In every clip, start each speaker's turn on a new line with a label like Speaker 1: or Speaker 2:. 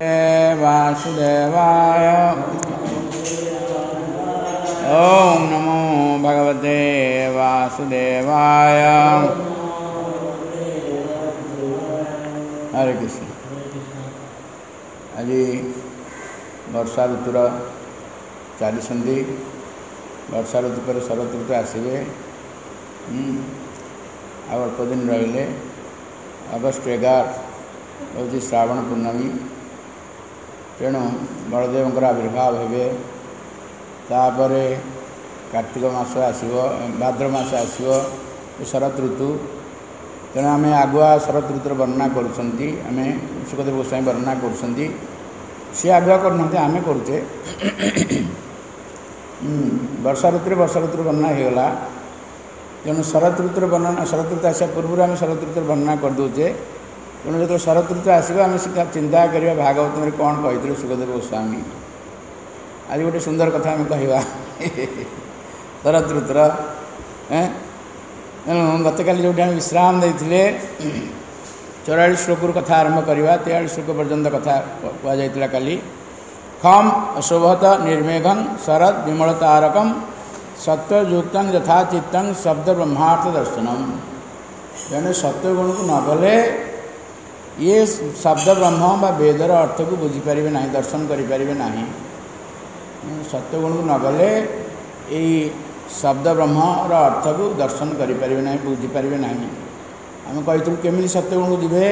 Speaker 1: वासुदेवाय। ओम नमो भगवते वासुदेवाय। हरे कृष्ण। आज वर्षा ऋतुर चालीसंधि। वर्षा ऋतु पर शरत ऋतु आसवे। अल्प दिन रहिले अगस्ट 11 हूँ श्रावण पूर्णमी। तेणु बलदेव आविर्भाव हे। तापर कार्तिक मास आसव, भाद्र मास आसव शरत ऋतु। तेणु आम आगुआ शरत ऋतुर वर्णना करुँच। आम सुखदेव गोस्वामी वर्णना करुँच। सी आगुआ करना आम करुचे। वर्षा ऋतु वर्णना होगला। तेणु शरत ऋतुर वर्णना, शरत ऋतु आसा पूर्व आम शरत ऋतुर वर्णना करदे। तेणु जो शरत ऋतु आसो आम चिंता करवा भागवत में कौन कही सुखदेव गोस्वामी। आज गोटे सुंदर कथा आम कहवा शरत ऋतुर। गत काली जो विश्राम देते 44 श्लोक कथा आरंभ करवा। 43 श्लोक पर्यंत कथा कहुला काली। खम अशोभत निर्मेघं शरद विमलतारकम सत्वयुक्त यथा चित्तं शब्द ब्रह्मार्थ दर्शनम। तेणु सत्वगुण को न गले ये शब्द ब्रह्म बा वेदर अर्थ को बुझीपारे ना, दर्शन करें ना। सत्वगुण को न गले यही शब्द ब्रह्मर अर्थ को दर्शन करें ना, बुझीपारे ना। आम कही केमी सत्वगुण को जीवे।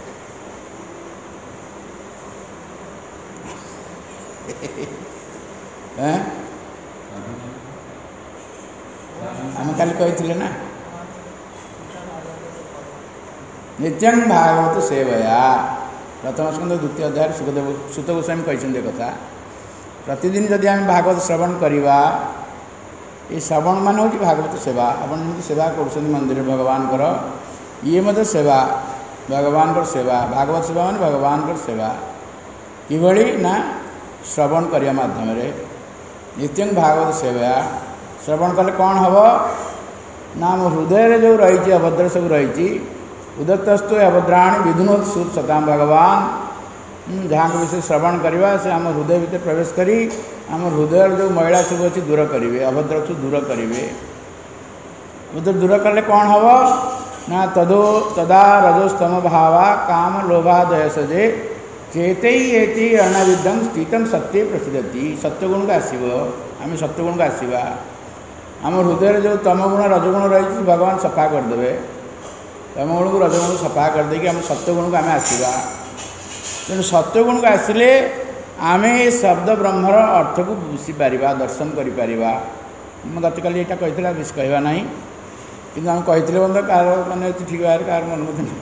Speaker 1: आम काली कही ना नित्यं भागवत सेवया। प्रथम स्कंद 2य अध्याय सुखदेव सुत गोस्वामी कहते कथा। प्रतिदिन जदि आम भागवत श्रवण करवा, ये श्रवण मान हूँ भागवत सेवा। आपन सेवा कर मंदिर भगवान ये मत सेवा, भगवान सेवा। भागवत सेवा मान भगवान सेवा किभली ना श्रवण करने माध्यम नित्यं भागवत सेवा। श्रवण कले कौन हम ना आम हृदय जो रही अभद्र सब रही उदत्तस्तु अभद्राणी विधुनोत सुर सताम। भगवान जहाँ को विषय श्रवण करवा से आम हृदय भीतर प्रवेश करी आम हृदय जो मैला सब अच्छी दूर करेंगे, अभद्र सब दूर करेंगे। उधर दूर कले कौन हम ना तदा रजोस्तम भावा काम लोभादय सजे चेते ये अणविद्धं स्थितम सत्य प्रसिद्धि। सत्यगुण को आसव आम सत्यगुण को आसवा। आम हृदय जो तमगुण रजगुण रही भगवान सफा करदे। तमगुण को रजगुण को सफा करदे आम सत्यगुण को आम आसवा। तेणु सत्यगुण को आसिले आम शब्द ब्रह्मर अर्थ को बुझीपार, दर्शन करें। गत काली यहाँ कही बेस कहवा ना कि आम कही बंद कार मैंने ठीक भाव कार मन मत नहीं।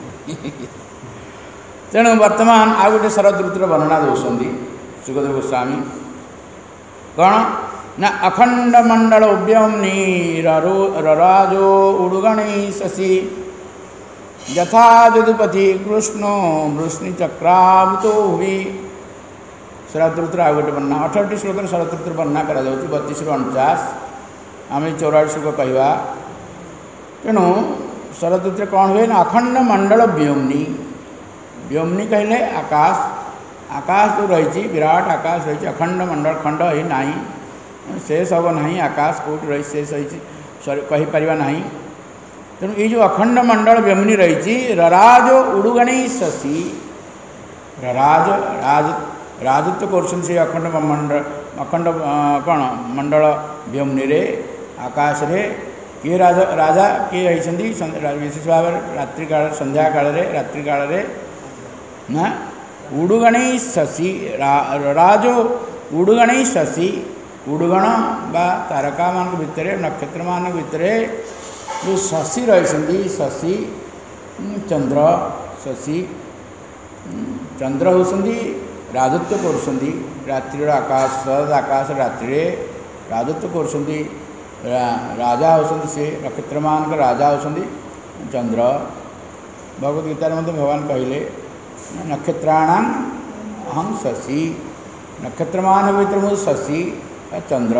Speaker 1: तेणु वर्तमान आ गए शरद ऋतुर वर्णना दौरान सुखदेव गोस्वामी कौन ना अखंड मंडल व्योम्नि रराजो उड़गणी शशि यथा यदुपति कृष्णो वृष्णि चक्रावृतो हुई। शरद ऋतुर आ गए वर्णना 18 श्लोक शरद ऋतुर वर्णना करा 32 ରୁ 49। आम 44 श्लोक कहवा। तेणु शरद ऋतु कौन हुए ना अखंड मंडल व्योम्नि। व्योम्नि कहले आकाश। आकाश जो रही विराट आकाश रही अखंड मंडल खंड ही ना शेष हम ना। आकाश कौट रही शेष कहीपर ना। तेणु ये जो अखंड मंडल व्योम्नि रही रराज उड़ुगणी शशि। रराज राजत्व कर अखंड मंडल अखंड कौन मंडल व्योम्नि रे आकाश रे किए राजा किए रही विशेष भाव रात्रि काल संध्या काल रात्रि काल ना उड़ुगणी शशि। राजो उड़ुगणी शशि। उड़ुगण बा तारका मान भितर नक्षत्र मान भितर जो शशि रही शशि चंद्र शशि चंद्र होती राजत्व कर रात्रि आकाश आकाश रात्रि राजत्व कर राजा होती से नक्षत्र मान राजा होती चंद्र। भगवद गीतार मध्य भगवान कहले नक्षत्राणाम अहं शशि। नक्षत्र मान भीतर मुझे शशि चंद्र।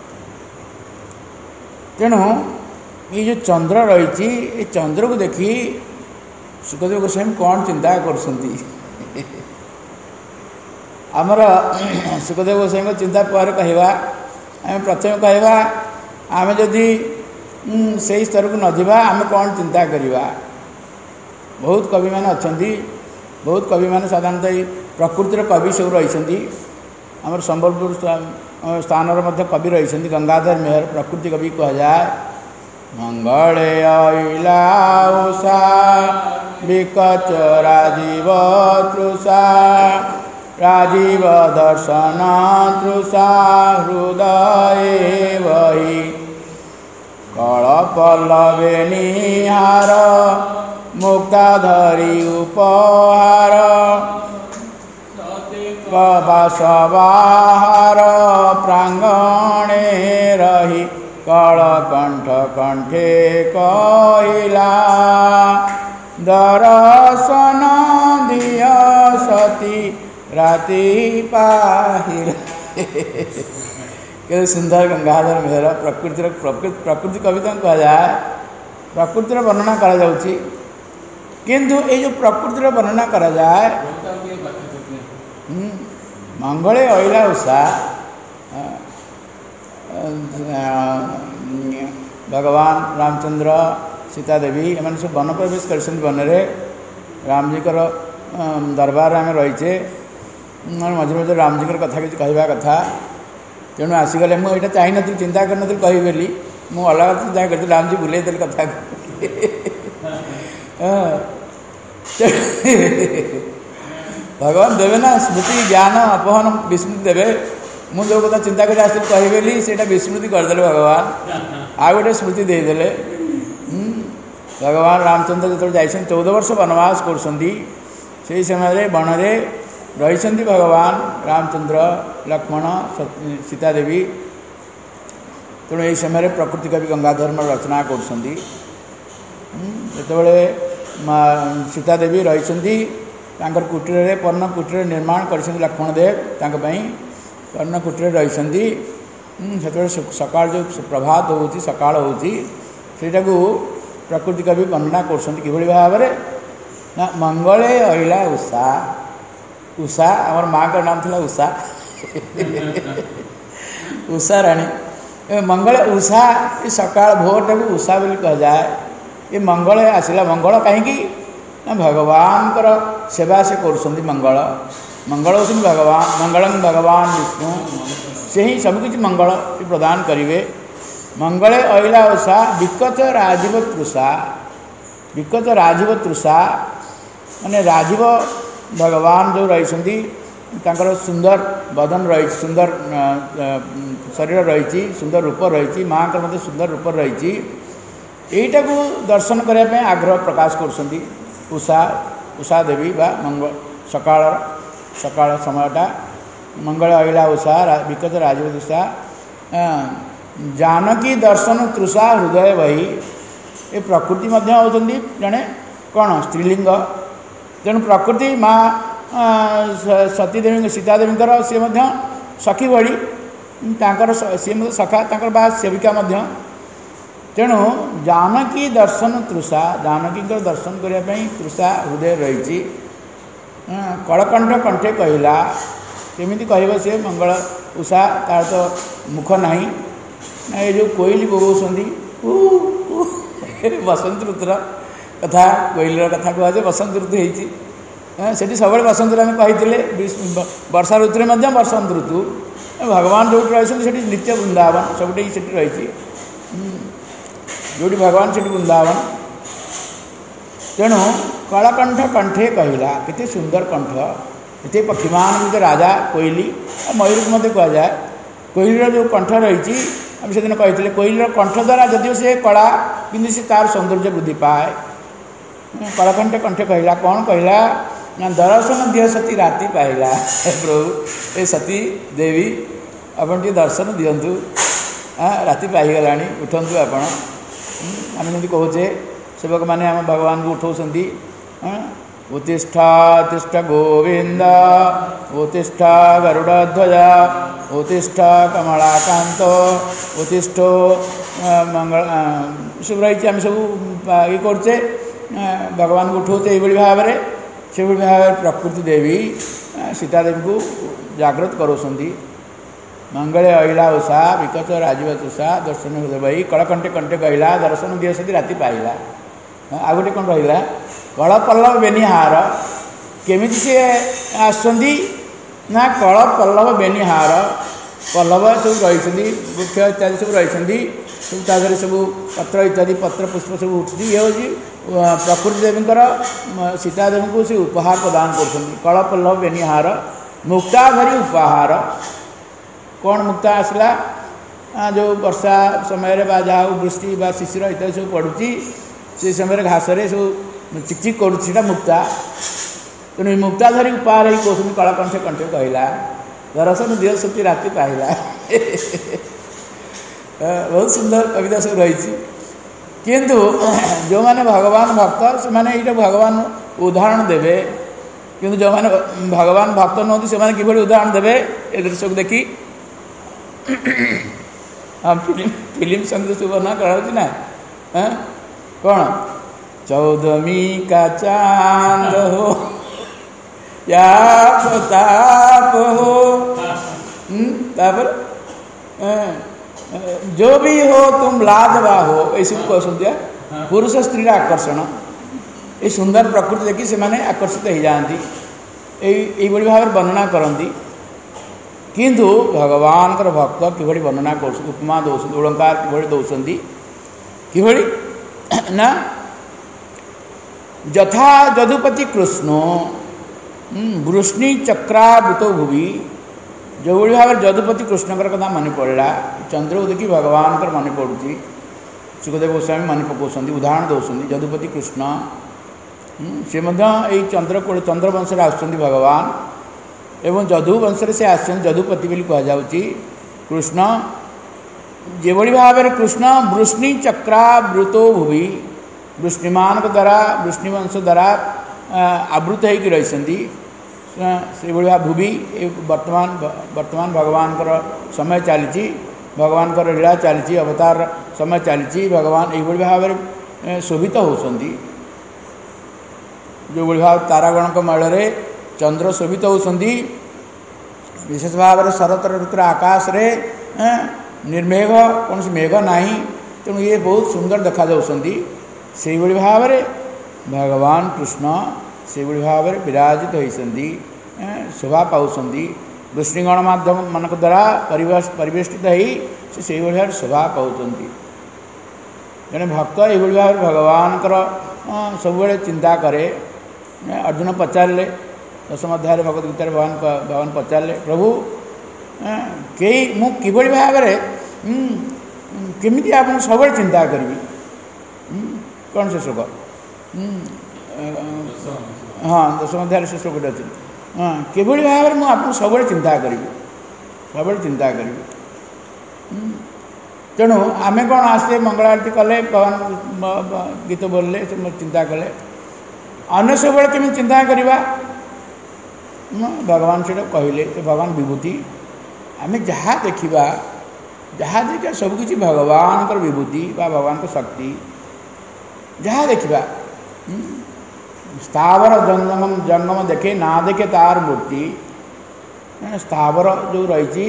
Speaker 1: तेणु ये जो चंद्र रही चंद्र को देखी सुखदेव गोस्वामी कौन चिंता कर आमर सुखदेव गोस्वामी चिंता पर कहवा आम प्रथम कहवा आम जदि से स्तर को नजिबा आम कौन चिंता करवा। बहुत कवि मैंने अच्छा बहुत कवि मैंने साधारणतः प्रकृतिर कवि सब रही आमर संबलपुर स्थान कवि रही गंगाधर मेहर प्रकृति कवि कह जाए। मंगले अइला उषा विकच राजीव तृषा राजीव दर्शन तृषा हृदय वही कलपल्लवे निहार मुक्ताधरी उपहार बसवाहार प्रांगणे रही कलकंठ कंठे कहिला दर्शन दिय सती राति पाहिला। के सुंदर गंगाधर मेहर प्रकृति कविता कह जाए। प्रकृतिर वर्णना करा जाउची किंतु ये जो प्रकृतिर वर्णना करा जाए मंगले अइला उषा भगवान रामचंद्र सीता देवी एम सब वन प्रवेश कर वन में राम जी दरबार आम रहीचे मझे मझे राम जी कथा किसी कहवा कथा तेणु आसीगले मुझे चाह नी चिंता कर कही बोली मुझे अलग चिंता कर राम जी बुले देते कथा भगवान देवे ना स्मृति ज्ञान अपहन विस्मृति देवे मु जो कथा चिंता कर कहबेली से विस्मृति करदे भगवान आ गए स्मृति देदेले। भगवान रामचंद्र जो जाइए 14 वर्ष वनवास कर समय वन में रही भगवान रामचंद्र लक्ष्मण सीता देवी तेणु यही समय प्रकृति कवि गंगाधर रचना कर सीता देवी रही कुटीर पर्ण कुटीर निर्माण कर लक्ष्मण देव पर्ण कुटीर रही सका जो प्रभात हो सका होटा प्रकृति कवि वर्णना कर भाव में ना मंगले अइला उषा उषा आमर माँ का नाम था उषा उषा राणी मंगल उषा ये सका भोर टाक उषा बोली कह जाए। ये मंगल आसला मंगल कहीं भगवान सेवा से कर मंगल मंगल हो भगवान मंगलम भगवान विष्णु से ही सबकि मंगल प्रदान करेंगे। मंगले अइला उषा विकच राजीव तृषा विकच राजीव तृषा माने राजीव भगवान जो रही सुंदर बदन रही सुंदर शरीर रही सुंदर रूप रही माँ का मध्य सुंदर रूप रही यहीटा को दर्शन करने आग्रह प्रकाश कर उषा उषा देवी बा मंगल सकाळ सकाळ समयटा मंगल अइला उषा विकच राजीव तृषा जानकी दर्शन तृषा हृदय वही ये प्रकृति होती जड़े कौन स्त्रीलिंग तेणु प्रकृति माँ सती देवी सीता देवी सी सखी भली सी सखा बा सेविका तेणु जानकी दर्शन तृषा जानकी दर्शन करने तृषा हृदय रही कलकंठ कंठे कहला केमी कह सी मंगल उषा तार तो मुख ना ये जो कोईली बोबौंट बसंत ऋतुर कथा कोईलर कथा कहुए बसंत ऋतु होती सब बसंत ऋतु आम कही वर्षा ऋतु में बसंत ऋतु भगवान जो रही नित्य वृंदावन सब रही जो भगवान से वृंदावन तेणु कलकंठ कंठे कहला केते सुंदर कंठ ये पक्षीमान राजा कोईली मयूर को मत कह जाए कोईलर जो कंठ रही आम से दिन कही कोईलर कंठ द्वारा जदिव से कला कि सी तार सौंदर्य वृद्धि पाए कलकंठ कंठे कहला कौन कहला ना दर्शन दिह सती राति पाइला प्रभु ये सती देवी अपन टी दर्शन दिंतु राति पाईगला उठंतु आपण आम जमी कहे सेवक मैंने आम भगवान को उठाऊँच उत्तिष्ठा तिष्ठ गोविंद उत्तिष्ठा गरुड़ध्वजा उत्तिष्ठा कमलाकांत उत्तिष्ठो मंगल सब रही आम सब ये करचे भगवान को उठाऊचे ये भाव में से भाव प्रकृति देवी सीतादेवी को जागृत करोसंदी मंगले अहिला उषा विकच राजीव तुषा दर्शन हृदय भाई कलकंटे कंटे कहला दर्शन दिए सती राति पाइला आ गोटे कौन रहा कल पल्लव बेनिहार केमी सी आसुँच ना कल पल्लव बेनिहार पल्लव सब रही वृक्ष इत्यादि सब रही सब तादेह सब पत्र इत्यादि पत्र पुष्प सब उठुची ये हूँ प्रकृति देवींकर सीतादेवी को सी उपहार प्रदान कर कल पल्लव बेनिहार मुक्ता धरी उपहार कौन मुक्ता आसला जो वर्षा समय जहाँ वृष्टि बा शिशिर इत्यादि सब पड़ुची से समय घास सब चिकचिक करुच्चा मुक्ता तेणु मुक्ता धरी उपहार ही कहते कलाकंठे कंठे कहला दर्शन दिह सती राति पाइला बहुत सुंदर कविता सब रही किंतु जो माने भगवान भक्त से माने ये भगवान उदाहरण देवे किंतु जो माने भगवान भक्त नहती से कि उदाहरण देवे ए दृश्य को देखी हम फिल्म संगीत सब बना कराऊँ ना कौन चौदमी का चांद हो या प्रताप हो तापर जो भी हो तुम लाजवा हो ऐसे कहते पुरुष स्त्री आकर्षण ये सुंदर प्रकृति देखी से माने आकर्षित हो जाती यही भाव वर्णना करती किंतु भगवान भक्त किभଳି वर्णना कर उपमा दौरान ओलंकार किभଳି दौरान किभଳି ना यथा जदुपति कृष्ण वृष्णि चक्रावृत भुवि जो भाव जदुपति कृष्णकर कथा मन पड़ा चंद्र को देखी भगवान मन पड़ुची सुखदेव गोस्वामी मन पकाउछन्ति उदाहरण दौरान जदुपति कृष्ण से चंद्रकोल चंद्रवंश आसुँच भगवान एवं जदुवंश से आसुँच जदुपति बोली कहुच्छी कृष्ण जो भाव कृष्ण वृष्णि चक्रावृतो भुवि वृष्णिमान द्वारा वृष्णिवंश द्वारा आवृत होकर रही से भाव भूवि वर्तमान वर्तमान भगवान समय चली भगवान लीला चली अवतार समय चली भगवान ये भाव शोभित होती जो भाव तारागण मेल चंद्र शोभित होती विशेष भाव शरत ऋतुर आकाश रे निर्मेघ कौन मेघ ना तेणु ये बहुत सुंदर देखा से भाव भगवान कृष्ण से भाव विराजित होती शोभा पाँच वृष्णिगण माध्यम मान द्वारा परिवेष्टित से भाव शोभा पाँच जड़े भक्त ये भाव भगवान सब चिंता करे अर्जुन पचारे दशम अध्याय भगवद गीतार भगवान पचारे प्रभु कई मुझे भाव केमी आप सब चिंता करी कौन से श्लोक हाँ दशम अध्याय से श्लोक अच्छी हाँ किभଳି भाव में आपको सब चिंता करी सब चिंता करी तेणु आमे कौन आसते मंगल आरती कले भगवान गीत बोलले चिंता कले अन्य सब केमी चिंता करवा भगवान से कहले भगवान विभूति आमे जहाँ देखा जहाँ देखा सबकि भगवान विभूति बा भगवान शक्ति जहाँ देखा स्थावर जंगम जंगम देखे ना देखे तार मूर्ति स्थावर जो रही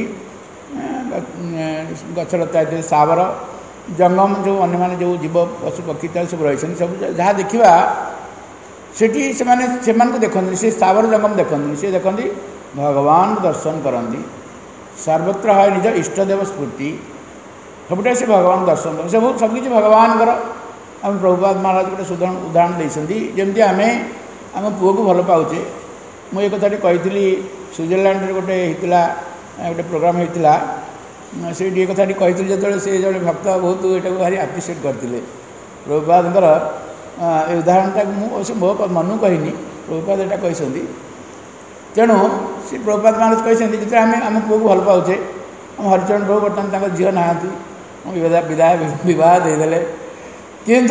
Speaker 1: गछलता स्थावर जंगम जो अन्य माने जो जीव पशु पक्षी सब रही सब जहाँ देखा सेठी से देखते से स्थावर जंगम देखते से देखती भगवान दर्शन करती सर्वत्र है निज इष्टदेव स्फूर्ति सबुटा से भगवान दर्शन कर सबकि भगवान आम प्रभुपाद महाराज गोटे उदाहरण देती जमी आम आम पुओ को भल पाचे मुझे कथा कही स्विट्जरलैंड गोटे होता गोटे प्रोग्राम होता से ये कथा कही जो से जो भक्त बहुत यहाँ भारी आप्रिसीएट करते प्रभुपाद उदाहरणटा मो मन कहनी प्रभुपाद यहाँ कहते तेणु से प्रभुपाद महाराज कहते जो आम आम पुओ को भल पाचे आम हरिचरण प्रभु बर्तमान झील ना विदाय बह देदेले किंतु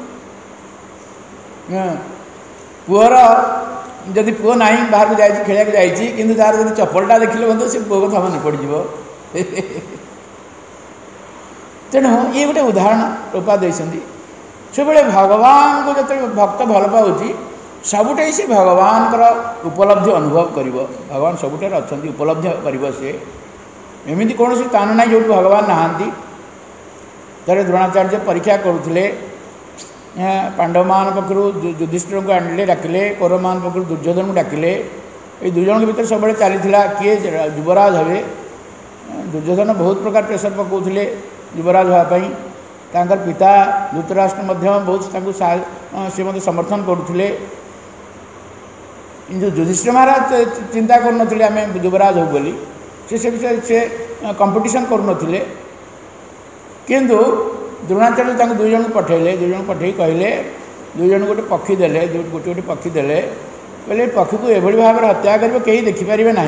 Speaker 1: पुअर जदि पुओ ना बाहर को जाए खेल कि तार जब चपलटा देखिले मतलब से पुओ कथा मन पड़ तेणु ये गोटे उदाहरण रूपा देती से भगवान को जो भक्त भल पाँच सबुठे से भगवान उपलब्धि अनुभव कर भगवान सबुठे अच्छा उपलब्धि कर सी एमती कौन स्थान ना जो भगवान नहांती तेरे द्रोणाचार्य परीक्षा करुले पांडव मान पक्षर युधिष्ठिर को आनिले डाकिले कौरव मान पक्षर दुर्योधन को डाकिले ये दुई जन भर सब चली किए युवराज हे दुर्योधन बहुत प्रकार प्रेसर पकाउले युवराज हाँपाई तांकर पिता धृतराष्ट्र बहुत सी मत समर्थन करुले युधिष्ठिर महाराज चिंता करुन आम युवराज हो बोली से विषय से कंपटीशन करुले किंतु द्रोणाचार्य दुई जन पठेले दुई जन पठे कहले दुई जन गोटे पक्षी देले गोटे गोटे पक्षी देले कहले पक्षी को एभली भाव में हत्या कर कहीं देखिपारे ना।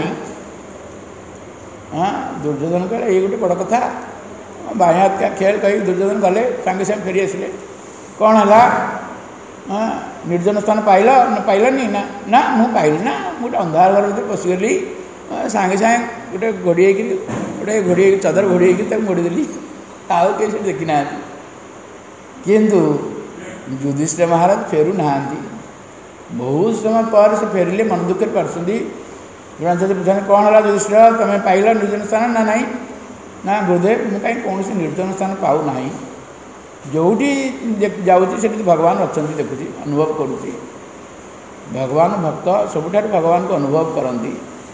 Speaker 1: हाँ दुर्योधन कहले ये गोटे बड़ कथा बाह्य हत्या खेल कही दुर्योधन गले सांगे सांगे फेरी आसिले कौन है हाँ निर्जन स्थान पाइलनी ना ना मु पाइली ना गोटे अंधार घर भर पशिगली सांगे सांगे गोटे घोड़ी गोटे घोड़ी चादर घोड़ी घोड़ीदेली आउ कहीं देखी ना किंतु युधिष्ठिर महाराज फेरू ना बहुत समय पर से फेरिले मन दुखे पार्टी द्रोणाचार्य पूछा कौन है युधिष्ठिर तुम्हें पाइल निर्जन स्थान ना नहीं ना गुरुदेव मुझे कहीं कौन से निर्जन स्थान पाऊ ना जोटी जाऊँगी भगवान अच्छा देखुची अनुभव करुँची भगवान भक्त सबुठ भगवान को अनुभव करती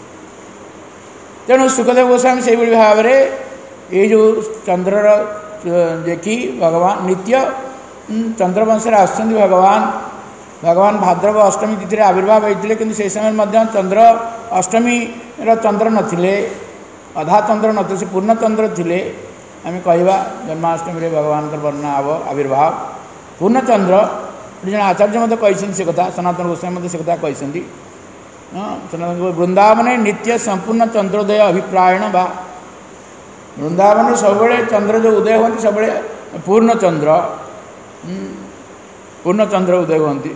Speaker 1: तेणु सुखदेव गोस्वामी से भाव में ये जो चंद्रर देखी भगवान नित्य चंद्रवंश आसुँच भगवान भगवान भाद्रव अष्टमी तिथि आविर्भाव होते कि से समय चंद्र अष्टमी चंद्र नथिले अधा चंद्र नथिले से पूर्ण चंद्र थिले आम कहवा जन्माष्टमी भगवान वर्णना आव आविर्भाव पूर्णचंद्र जन आचार्य मत कही से कथा सनातन गोस्वामी से कथा कही सनातन वृंदावन नित्य संपूर्ण चंद्रोदय अभिप्रायण बा वृंदावन सब चंद्र जो उदय होती सब पूर्णचंद्र उदय होती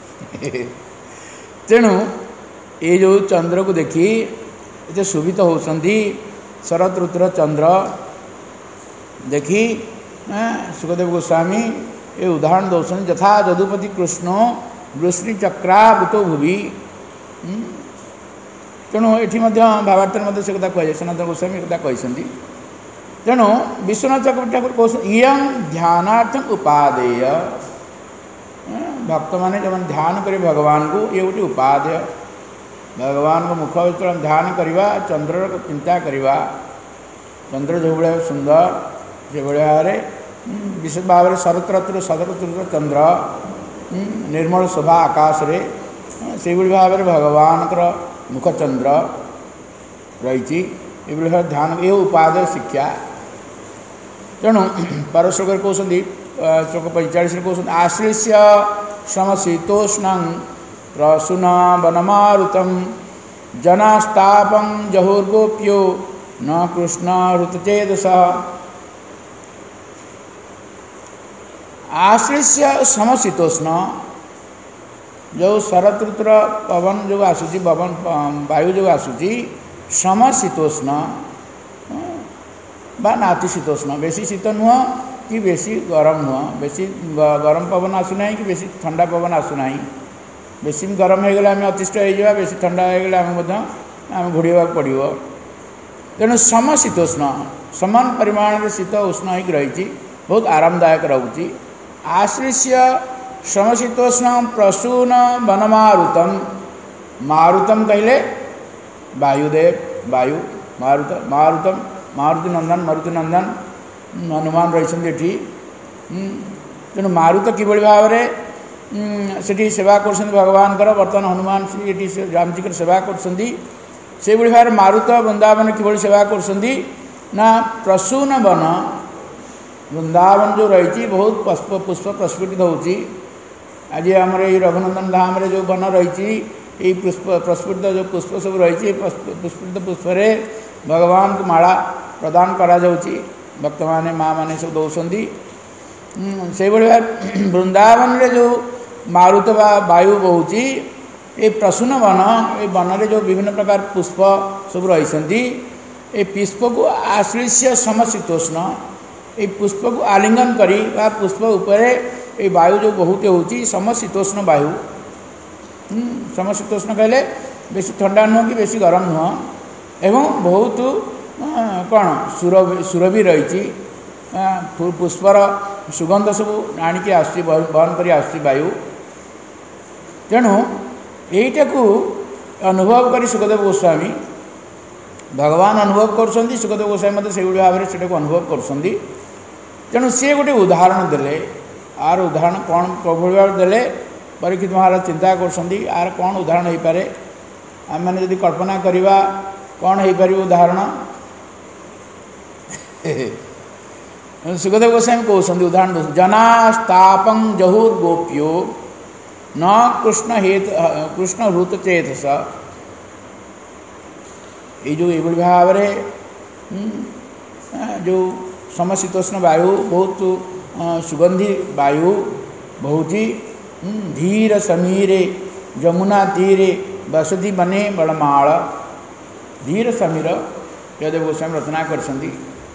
Speaker 1: तेणु ये जो चंद्र को देखी ये शोभित होती शरद ऋतुर चंद्र देखी सुखदेव गोस्वामी ये उदाहरण दौरान यथा जदुपति कृष्ण वृष्णि चक्रावृत भुवि तेणु ये भावार्थ से कथा कहुए सनातन गोस्वामी कथा कही तेणु विश्वनाथ चक्रवर्ती ठाकुर कहते इं ध्यानार्थम उपादेय भक्त मैंने जब ध्यान करें भगवान को ये गोटे उपादेय भगवान को मुख ध्यान करवा चंद्र को चिंता करवा चंद्र जो भाया सुंदर से भाव में विशेष भाव में शरत ऋतु चंद्र निर्मल शोभा आकाश रे से भाव में भगवान मुखचंद्र रही ये ध्यान ये उपादेय शिक्षा तेणु परश्लोक कहते श्लोक 45 कहते आश्लिष्य समशीतोष्ण प्रसून वनमारुतम जनास्तापं जहुर्गोप्यो न कृष्ण ऋतुचेदस आश्लिष्य समशीतोष्ण जो शरत ऋतुर पवन जो आसूची पवन वायु जो आसूची समशीतोष्ण बा नातिशीतोष्ण बेसी शीत नुह कि बेसी गरम नुह बेसी गरम पवन आसुना कि बेसी ठंडा पवन आसुना बेसी गरम हो गले आम अतिष्ठ हो बेसी ठंडा हो गले आम घोड़ाक पड़ो तेणु समशीतोष्ण समान परिमाण शीत उष्ण हो रही बहुत आरामदायक रोचे आश्लिष्य समशीतोष्ण प्रसून वनमारुतम मारुतम कहले वायुदेव वायु मारुतम मारुति नंदन हनुमान रही तेणु मारुत किभली भाव में सेठी सेवा कर भगवान बर्तमान हनुमान ये रामजी सेवा कर भाव मारुत वृंदावन किभली सेवा कर प्रसून वन वृंदावन जो रही बहुत पुष्प प्रस्फुटित होती आज आमर ये रघुनंदन धाम रे जो वन रही पुष्प प्रस्फुटित जो पुष्प सब रही पुष्पित पुष्प भगवान को माला प्रदान करा जाउची भक्त माने माँ माने सब दौरान से वृंदावन रे जो मारुत वायु बहुची ये प्रसून वन ये वन रे जो विभिन्न प्रकार पुष्प सब रही ये पुष्प को आश्लिष्य समशीतोष्ण ये पुष्प को आलिंगन करी पुष्प उपरे ये वायु जो बहुत होची समशीतोष्ण वायु समशीतोष्ण कहले बेसी ठंडा नुह कि बेसी गरम नुह एवं बहुत कौन सुरभि रही पुष्पर सुगंध सब आणिकी आसुची बहन करी आसुची वायु तेणु यहीटा को अनुभव करी सुखदेव गोस्वामी भगवान अनुभव कर सुखदेव गोस्वामी मत से भाव में से अनुभव कर तेणु सी गोटे उदाहरण देले आर उदाहरण कौन प्रभु भाव देले परीक्षित महाराज चिंता कर आर कौन उदाहरण हो पारे आम मैंने यदि कल्पना करवा कौन हो पार उदाहरण सुखदेव गोस्वामी कहते उदाहरण जनास्तापं जहुर्गोप्यो न कृष्ण हृत चेतस ये भाव जो समशीतोष्ण वायु बहुत सुगंधी वायु बहुची धीर समीरे जमुना तीरे बसती बने बड़माल धीर समीर सुखदेव गोस्वामी रचना कर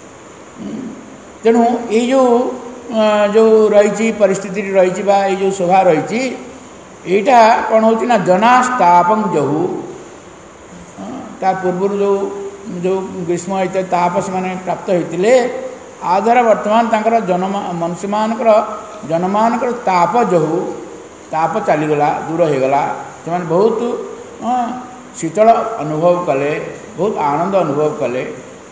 Speaker 1: तेणु ये जो रही परिस्थिति रही जो शोभा रही यहाँ कौन हो जनास्तापं जहु ता पूर्व जो ग्रीष्म इत्यादि ताप से मैंने प्राप्त होते आधार बर्तमान तांकर मनुष्य जनमानकर ताप जहु ताप चलीगला दूर हो गला से बहुत शीतल अनुभव कले बहुत आनंद अनुभव कले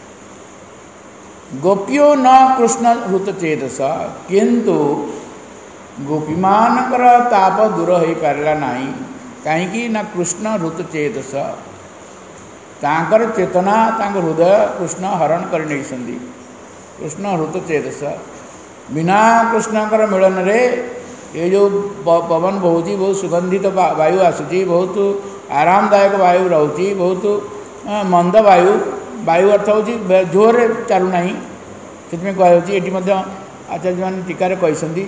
Speaker 1: गोपियो न कृष्ण हृत चेतस किंतु गोपी मानकर ताप दूर हो पारा नहीं कहीं ना कृष्ण हृत चेतस तांकर चेतना तांकर हृदय कृष्ण हरण कर नहीं कृष्ण हृत चेतस बिना कृष्णकर मिलन रे ये जो पवन बहुत सुगंधित वायु आसूची बहुत आरामदायक वायु रोचे बहुत मंद वायु अर्थ हूँ जोर चलूना से कहती आचार्य मान टीकार कहते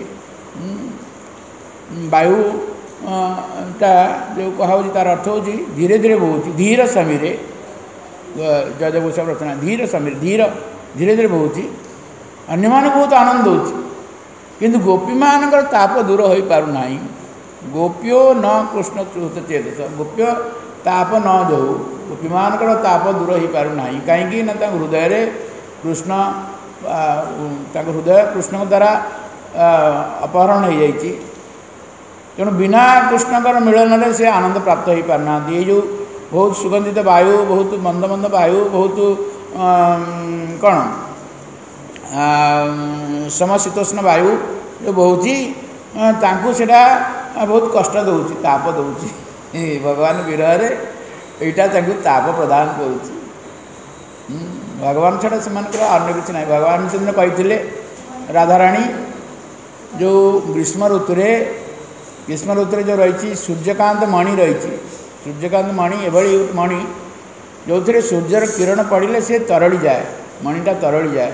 Speaker 1: वायु टा जो कहा तार अर्थ हूँ धीरे धीरे बहुत धीर समीरे जयदेव गोस्वामी रचना धीर समीर धीरे धीरे बहुत अन्य बहुत आनंद हो किंतु गोपी मानकर ताप दूर हो पारना गोप्यो न कृष्ण चेतस गोप्य ताप न जो गोपी मानकर ताप दूर हो पारना कहीं ना हृदय रे कृष्ण हृदय कृष्ण द्वारा अपहरण हो जाती तेणु बिना कृष्णकर मिलन से आनंद प्राप्त हो पारना ये जो बहुत सुगंधित वायु बहुत मंद मंद वायु बहुत कौन समशीतोष्ण वायु जो बहुत सेटा बहुत कष्ट दूसरी ताप दूसरी भगवान विरह यहाँ ताप प्रदान कर भगवान छाड़ा से अन्य किसी ना भगवान से कहते राधाराणी जो ग्रीष्म ऋतु जो रही सूर्यकांत मणि रही सूर्यकांत मणि एभली मणि जो थे सूर्यर किरण पड़े से तरली जाए मणिटा तरली जाए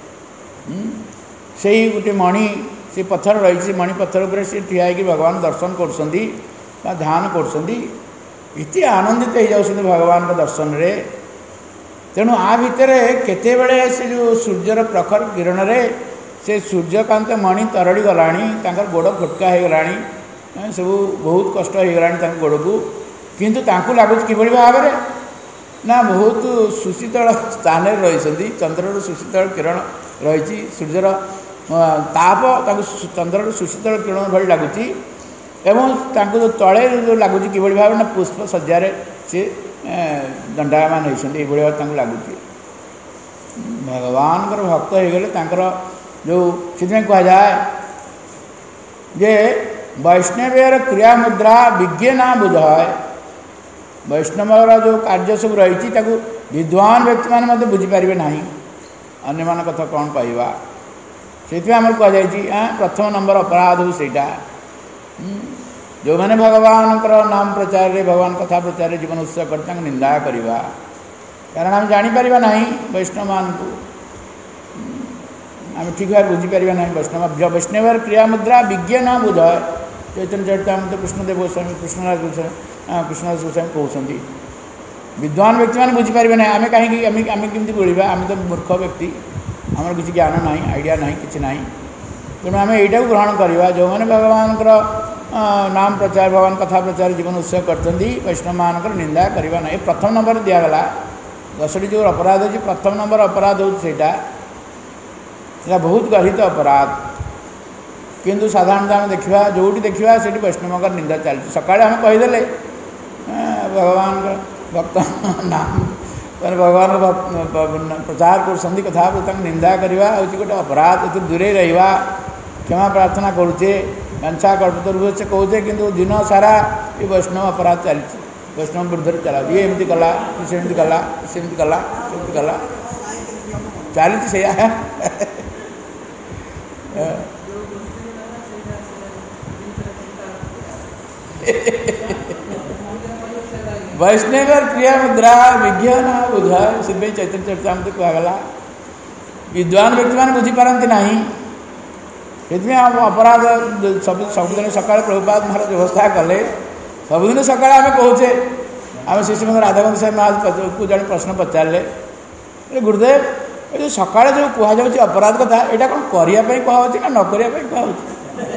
Speaker 1: से गोटे मणि से पत्थर रही मणि पत्थर उपर से ठिया भगवान दर्शन कर ध्यान करते आनंदित हो जाती भगवान दर्शन रे तेणु आ भितर केते बेले से जो सूर्यर प्रखर किरण रे से सूर्यकांत मणि तरड़ी गला गोड़ फुटका हो गला सब बहुत कष्ट हो गला गोड़ को किंतु तांकु लगुच किभली भाव में ना बहुत सुशीतल स्थान रही चंद्र सुशीतल किरण रही सूर्यर ताप चंद्र सुशीतल किरण भली लगुच एवं जो तले जो लगुच किभली भाव ना पुष्प सज्जार से दंडायमान होती भाव लगुच भगवान भक्त हो गले जो से कहुए जे वैष्णवेर क्रिया मुद्रा विज्ञ ना बुझाए वैष्णवर जो कार्य सब रही विद्वान व्यक्ति मैंने बुझीपारे ना अन्य मान कथा कौन कहवा से कहुई प्रथम नंबर अपराध सेटा जो मैंने भगवान नाम प्रचार रे भगवान कथा प्रचार रे जीवन उत्सव कर निंदा करवा कारण आम जापर ना वैष्णव मान को आम ठीक भाव बुझीपार ना वैष्णव क्रिया मुद्रा विज्ञ न बुझ चैतन्य चरितामृत कृष्णदेव गोस्वामी कृष्णराज गोस्वामी कहते विद्वान व्यक्ति मैंने बुझीपारे ना आम कहीं आम केमी बोलिया आम तो मूर्ख व्यक्ति आमर किसी ज्ञान ना आइडिया ना कि ना तेणु आम यहीटा ग्रहण करवा जो मैंने भगवान नाम प्रचार भगवान कथा प्रचार जीवन उत्सव करते वैष्णव मानकर निंदा करवा ना। प्रथम नंबर दिगला 10टी जो अपराध अच्छी प्रथम नंबर अपराध होता बहुत गर्हित अपराध। किंतु साधारणतः आम देखा जोटी देखा से वैष्णव निंदा चलती। सकाଳେ आम कहीदे भगवान भक्त नाम भगवान प्रचार कर कथा निंदा करवा हूँ गोटे अपराध। ये दूरे रहा क्षमा प्रार्थना करुचे कंसा कल्पतरु से कहे कि दिन सारा ये वैष्णव अपराध चलती। वैष्णव विरुद्ध चला ये एमती कला सेमती कला सेमती कला सेमती कला चलती से वैष्णव प्रिय मुद्रा विज्ञान बुझा से चैतन्य चरितामृत कहगला। विद्वान व्यक्ति मैंने बुझीपारती ना से अपराध सबुदिन सकाल प्रभुपाद महाराज व्यवस्था कले सबुदिन सकाल आम कहे आम शिशु राधाकांत साहब महाराज को जड़े प्रश्न पचारे गुरुदेव ये सकाल जो कहुच्छे अपराध कथा यहाँ कौन करने कहुच्छे ना नकरिया कहुच्छे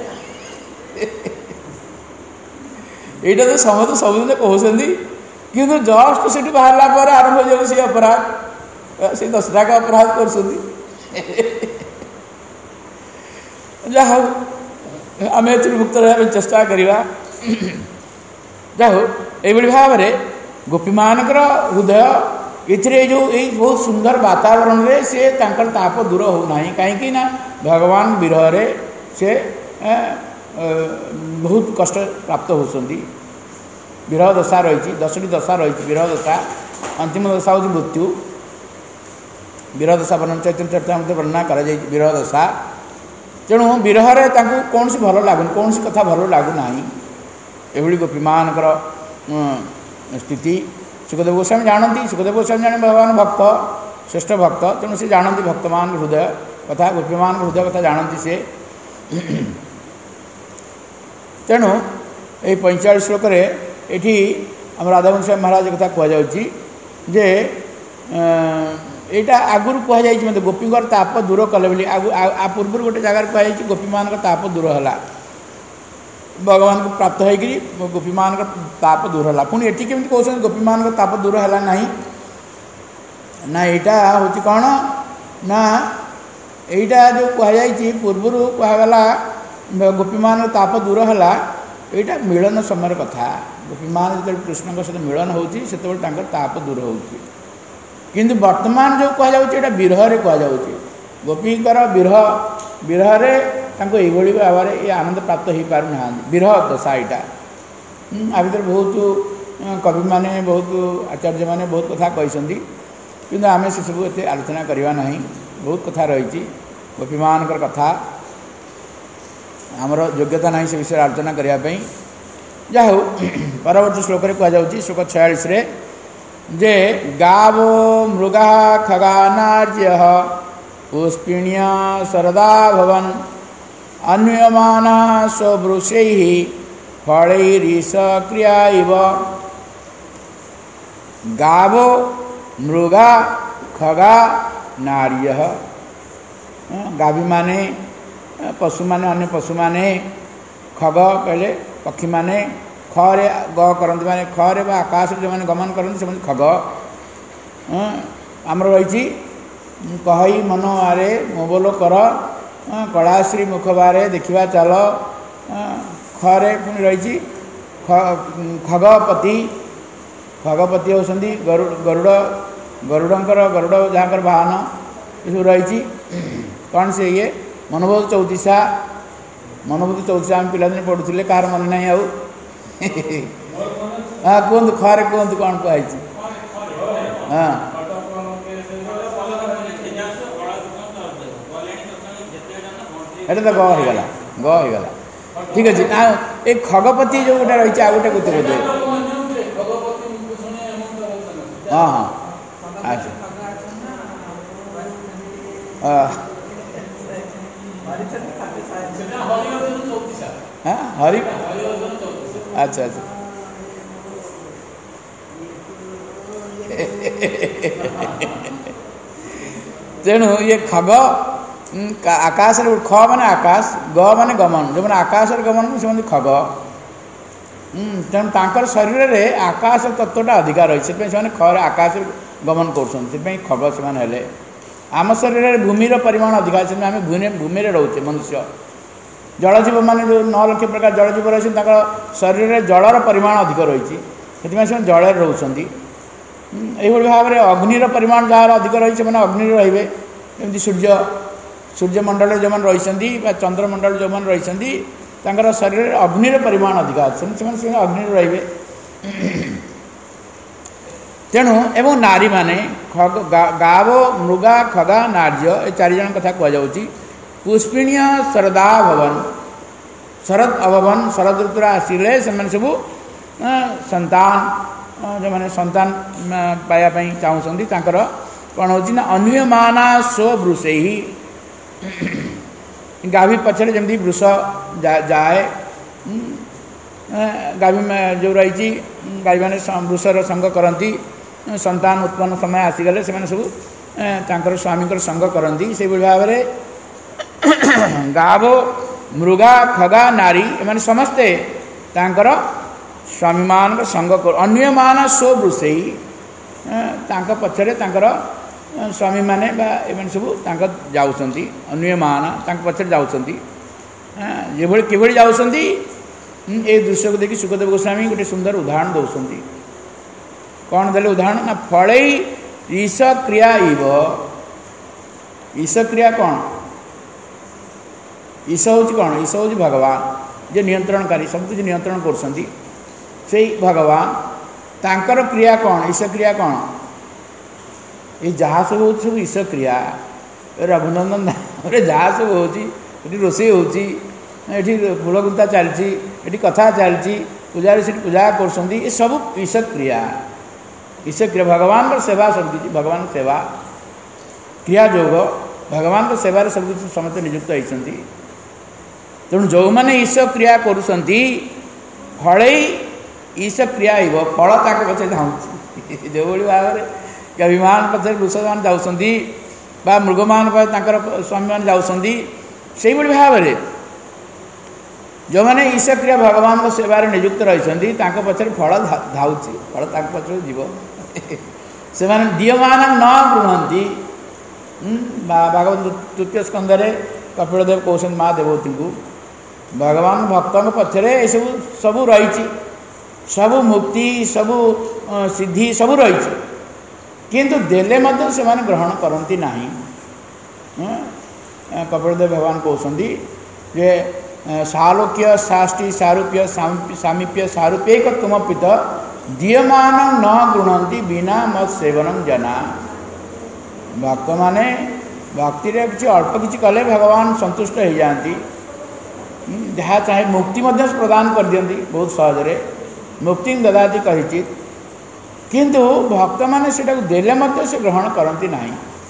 Speaker 1: यहाँ तो समस्त सबुदिन कहते किंतु जस्ट से बाहर पर आरंभ हो जाए सी अपराध से 10टा का अपराध कर जाओ आम मुक्त रहा चेष्टा करवा। जाओ ये भाव में गोपी मान हृदय ये जो ये बहुत सुंदर वातावरण रे से ताप दूर होना कहीं भगवान विरह से बहुत कष्ट प्राप्त होती। विरह दशा रही 10टी दशा रही विरह दशा अंतिम दशा हूँ मृत्यु। विरह दशा वर्णन चैतन्य चरितामृत वर्णना कर विरह दशा। तेणु विरह कौन सी भल लगुनि कौन सी कथा भल लगुना ये गोपी मान स्थिति सुखदेव गोस्वामी जानती। सुखदेव गोस्वामी जाने भगवान भक्त श्रेष्ठ भक्त तेणु से जानती भक्त मान हृदय कथा गोपी मान हृदय कथा जानती से। तेणु ये 45 श्लोक ये आम राधाकांत स्वामी महाराज कथा कहुच्छी जे यहाँ आगुरी कहुई मतलब गोपींर ताप दूर कले बोली आ पूर्व गोटे जगार कहुई गोपी मान ताप दूर है भगवान को प्राप्त होगी गोपी मान ताप दूर है। पुणी ये केमी कहते गोपी मान ताप दूर है ना ना यहाँ हूँ कौन ना यहाँ जो कहुई पूर्वर कहगला गोपी मान ताप दूर है यहाँ मिलन समय कथा। गोपी मान जो कृष्ण सहित मिलन होती ताप दूर हो किंतु वर्तमान जो कहुच्छे विरह कहुच्छे गोपीकर विरह विरह ये भाव में ये आनंद प्राप्त हो पारना विरह दशा यहाँ आ भर बहुत कवि मैंने बहुत आचार्य मैंने बहुत कथा कहते कि आम से सब ये आलोचना करवा ना बहुत कथा रही गोपी मान कथा आमर योग्यता ना से विषय आलोचना करने जाओ। परवर्ती श्लोक कहुच्छी श्लोक 46 जे गावो मृगा खगा नार्य पुष्पिण्य शरदा भवन अन्यमाना स्ववृषै फलैरिष क्रिया इव। गावो मृगा खगा नार्य गावी माने पशु माने अन्य पशु माने खग कहले पक्षी माने खरे ग करते माने खरे आकाश जो मैंने गमन करते से खग आमर रही कही मन आरे मोबोल कर कलाश्री मुख बारे देखा चल खरे पुणी रही खगपति खगपति होती गरुड़ गरुड़कर गरुड़ जहाँ वाहन ये सब रही कौन से ये मनोबोध 34 मनोबोध 34 आम पिलादिन पढ़ुले कहार मन ना आउ हाँ कहतु खरे कहतु कौन कहुई हाँ ये तो गला ठीक अच्छे ना ये खगपति जो गोटे रही आ गोटे कुछ बोधे हाँ हाँ अच्छा हाँ हरि अच्छा अच्छा तेणु ये खग आकाश ख माने आकाश ग माने गमन जो मैंने आकाश गमन से खग तेणु तांकर शरीर में आकाश तत्वटा अधिका रही से आकाश गमन कर खग से आम शरीर में भूमिर परिमाण अधिका से आम भूमि में रोचे मनुष्य जलजीव मान जो 9 लाख प्रकार जलजीव रही शरीर में जलर परिमाण अधिक रही से जल रोचे यही भाव में अग्निर परिमाण जार अधिक रही से अग्नि रे एमती सूर्यमंडल जो मैंने रही चंद्रमंडल जो मैंने रही शरीर में अग्निर परिमाण अधिका से अग्नि रे तेणु एवं नारी माने गाव मृगा खगा नार्य ये 4 जन कथा कहुच्छी पुष्पिणीय शरदा भवन शरद अभवन शरद ऋतु आसिले से सब संतान जो मैंने संतान पायापी चाहूँगी कौन हो अन्यमाना स्वृषे ही गाभी पछड़े जमी वृष जाए गाभी में जो रही गाई मैंने वृषर संग करती संतान उत्पन्न समय आसीगले से सब स्वामी संग करती से भाव में गाव मृगा खगा नारी एम समस्ते स्वामी मान संग कर अन्यमान स्वृषे पछरे स्वामी माने सब जाऊँगी अन्यमान पछरे जाऊँगी ये किभली जाऊँगी ये दृश्य को देखिए सुखदेव गोस्वामी गोटे सुंदर उदाहरण दौरान कौन देले उदाहरण ना फल ईश क्रिया इव ईश क्रिया कौन ईश हूँ कौन ईश हूँ भगवान जे नियंत्रणकारी सब कुछ नियंत्रण कर भगवान तांकर क्रिया कौन ईश क्रिया कौन ये जहाँ सब हो सब ईश क्रिया रघुनंदन जहाँ सब हो रोषे होती फूल गुंता चलती कथा चलती पूजारी से पूजा कर सब ईश क्रिया भगवान का सेवा सब किसी भगवान सेवा क्रिया जोग भगवान का सेवार सब किसी समस्त नियुक्त होती तेणु जो मैंने ईश क्रिया करुँच फल ईश क्रिया फल तक पचे धाऊँ जो भाव में अभिमान पचर वृष मान जाऊँगी मृग मान स्वामी मान जाऊँगी से भाव में जो मैंने ईश क्रिया भगवान को सेवार नियुक्त रही पचर फल धाऊँगी फल तक पचर जीव से दीयमान न गृहती भागवत तृतीय स्कंदे कपिलदेव कौशन माँ देवती को भगवान भक्तों पछरे सब सब रही सब मुक्ति सब सिद्धि सब रही किंतु देले मध्य से ग्रहण करती ना कपिलदेव भगवान कहते जे सालोक्य साष्टि सारूप्य सामीप्य सारूप्यक तुमपित दीयमान न गृहती बिना मत सेवन जना भक्त माने भक्ति रे किसी अल्प किसी कले भगवान संतुष्ट हो जाती जहाँ चाहे मुक्ति मध्य प्रदान कर दियंती बहुत सहजरे मुक्ति ददाती कही किंतु भक्त माने सेटा देले मध्य से ग्रहण करती ना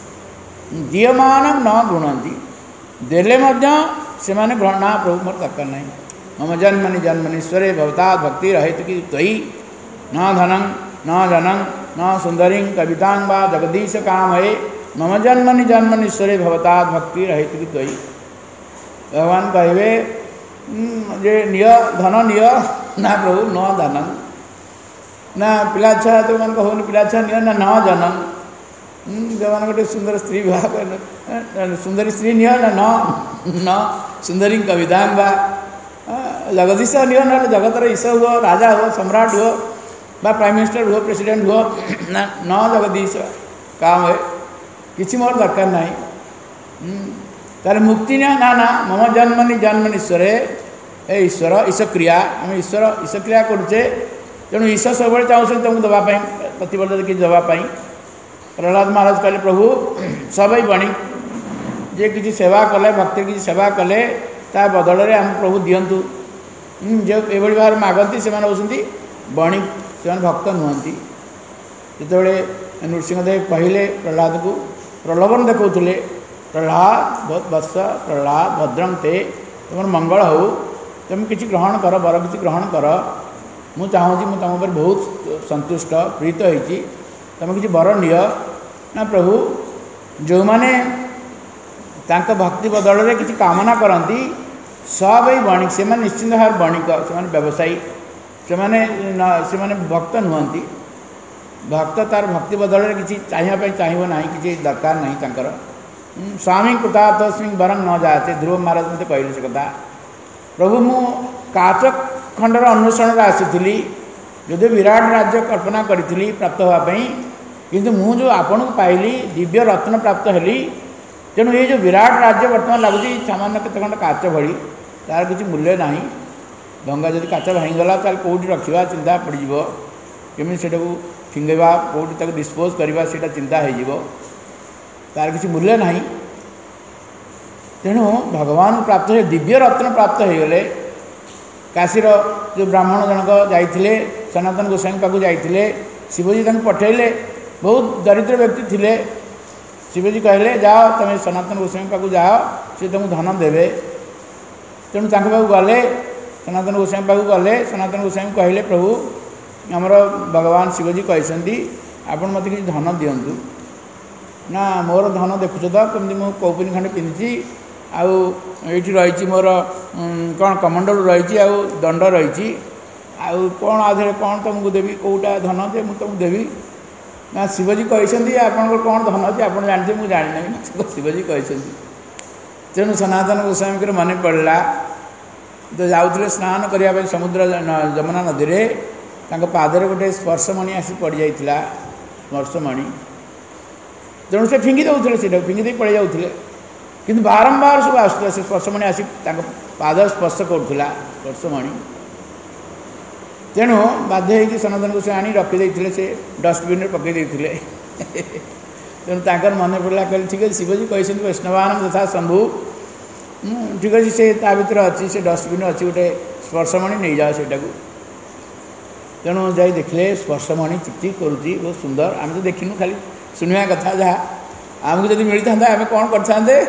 Speaker 1: दीयमान न गृहती देले मध्य से माने ग्रहण ना प्रभु मोर दरकार नहीं मम जन्मनि जन्मनीश्वरे भवता भक्ति रहित कि त्वयि न धनं न जनं न सुंदरी कवितां वा जगदीश काम है मम जन्मनि जन्मनीश्वरे भवता भक्ति रहित कि त्वयि भगवान कहे जे निय धन निय ना प्रभु न धनं ना पिला छुआ तो मन कहूनी पिला छुआ निय ना न जनन जो मान गोटे सुंदर स्त्री विवाह सुंदरी स्त्री निय ना न सुंदरी कवितां वा जगदीश निय ना जगतर ईश्वर हुआ राजा हुआ सम्राट हुआ बा प्राइम मिनिस्टर हुआ प्रेसिडेंट हुआ ना न जगदीश काम है किसी मोर दरकार नहीं तार मुक्ति ना ना ना मम जन्मनि जन्मनीश्वरे ए ईश्वर ईश क्रिया आम ईश्वर ईश क्रिया करुचे तेणु ईश्वर सब चाहूँ तुमको दवापाई प्रतिबद्ध किसी दवापाई प्रहलाद महाराज कहले प्रभु सबई बणी जे किसी सेवा कले भक्ति किसी सेवा कले ता बदल में आम प्रभु दिंतु जो ये भाव मागती से होती बणी से भक्त नुहति जो नृसिंहदेव कहले प्रहलाद को प्रलोभन देखते प्रहलाद बहुत वत्स प्रहलाद भद्रं ते तुम मंगल हो तुम किसी ग्रहण कर बर किसी ग्रहण कर मु चाहूँगी मुझे तुम पर बहुत संतुष्ट प्रीत होती तुम किसी बर निय ना प्रभु जो मैंने भक्ति बदल में किसी कामना करती सब ही बणिक से निश्चिंत भाव बणिक से व्यवसायी से भक्त नुहति भक्त तार भक्ति बदल किसी चाहिए ना किसी दरकार नहीं तांकर स्वामी कृतार्थस्मिन् वरं न जाते ध्रुव महाराज मत कहले से कथा प्रभु मु काच खंडर अन्वेषण आसी यदि विराट राज्य कल्पना करी प्राप्त होगापी किंतु मु जो आपन को पाइली दिव्य रत्न प्राप्त हेली तेणु ये जो विराट राज्य बर्तमान लगुच सामान्य केत खंड काच भरी तार किसी मूल्य ना भंगा जब काच भांगीगला ताल कौटी रखा चिंता पड़ो केमी से फिंगेवा कौटी डिस्पोज करवा से चिंता हो तार किसी मूल्य ना तेणु भगवान प्राप्त हो दिव्य रत्न प्राप्त हो गले काशीर जो ब्राह्मण जनक जाइए सनातन गोस्वामी पाक जाइए शिवजी तक पठेले बहुत दरिद्र व्यक्ति थे शिवजी कहले जाओ तुम सनातन गोस्वामी पाक जाओ सी तुमको धन देवे तेणु पाक गले सनातन गोस्वामी पाक गले सनातन गोस्वामी कहले प्रभु आमर भगवान शिवजी कहते आपड़ मत कि धन दिंतु ना मोर धन देखुच तो कमी मु कौपुनी खंडे पिंधि आईटी रही मोर कौन कमंडल रही दंड रही कौन आधे कौन तुमको देवी कौटा धन दे मुझे तुमको देवी ना शिवजी कहते आप कौन धन अच्छे आप जानते मुझे जानी ना शिवजी कहते तेणु सनातन गोस्वामी मन पड़ा तो जाऊे स्नान करने समुद्र जमुना नदी में पादर गोटे स्पर्शमणि आसी पड़ जाता स्पर्शमणि तेणु से फिंगी दौले से फिंगी दे पड़े जाते कि बारंबार सब आसूला से स्पर्शमणि आसी पाद स्पर्श करूला स्पर्शमणि तेणु बाध्य होगी सनातन गोस्वामी आनी रखीदे से डस्टबिन में पकई तेणु ताकर मन पड़ा कहले ठीक है शिवजी कहते वैष्णवान यथा शंभु ठीक अच्छे से भर अच्छी से डस्टबिन अच्छी गोटे स्पर्शमणि नहीं जाओ से तेणु जाई देखले स्पर्शमणि चिकचिक करुच्ची बहुत सुंदर आम तो देखिनु खाली शुणा कथा जहाँ आमको जब मिलता आम कौन करते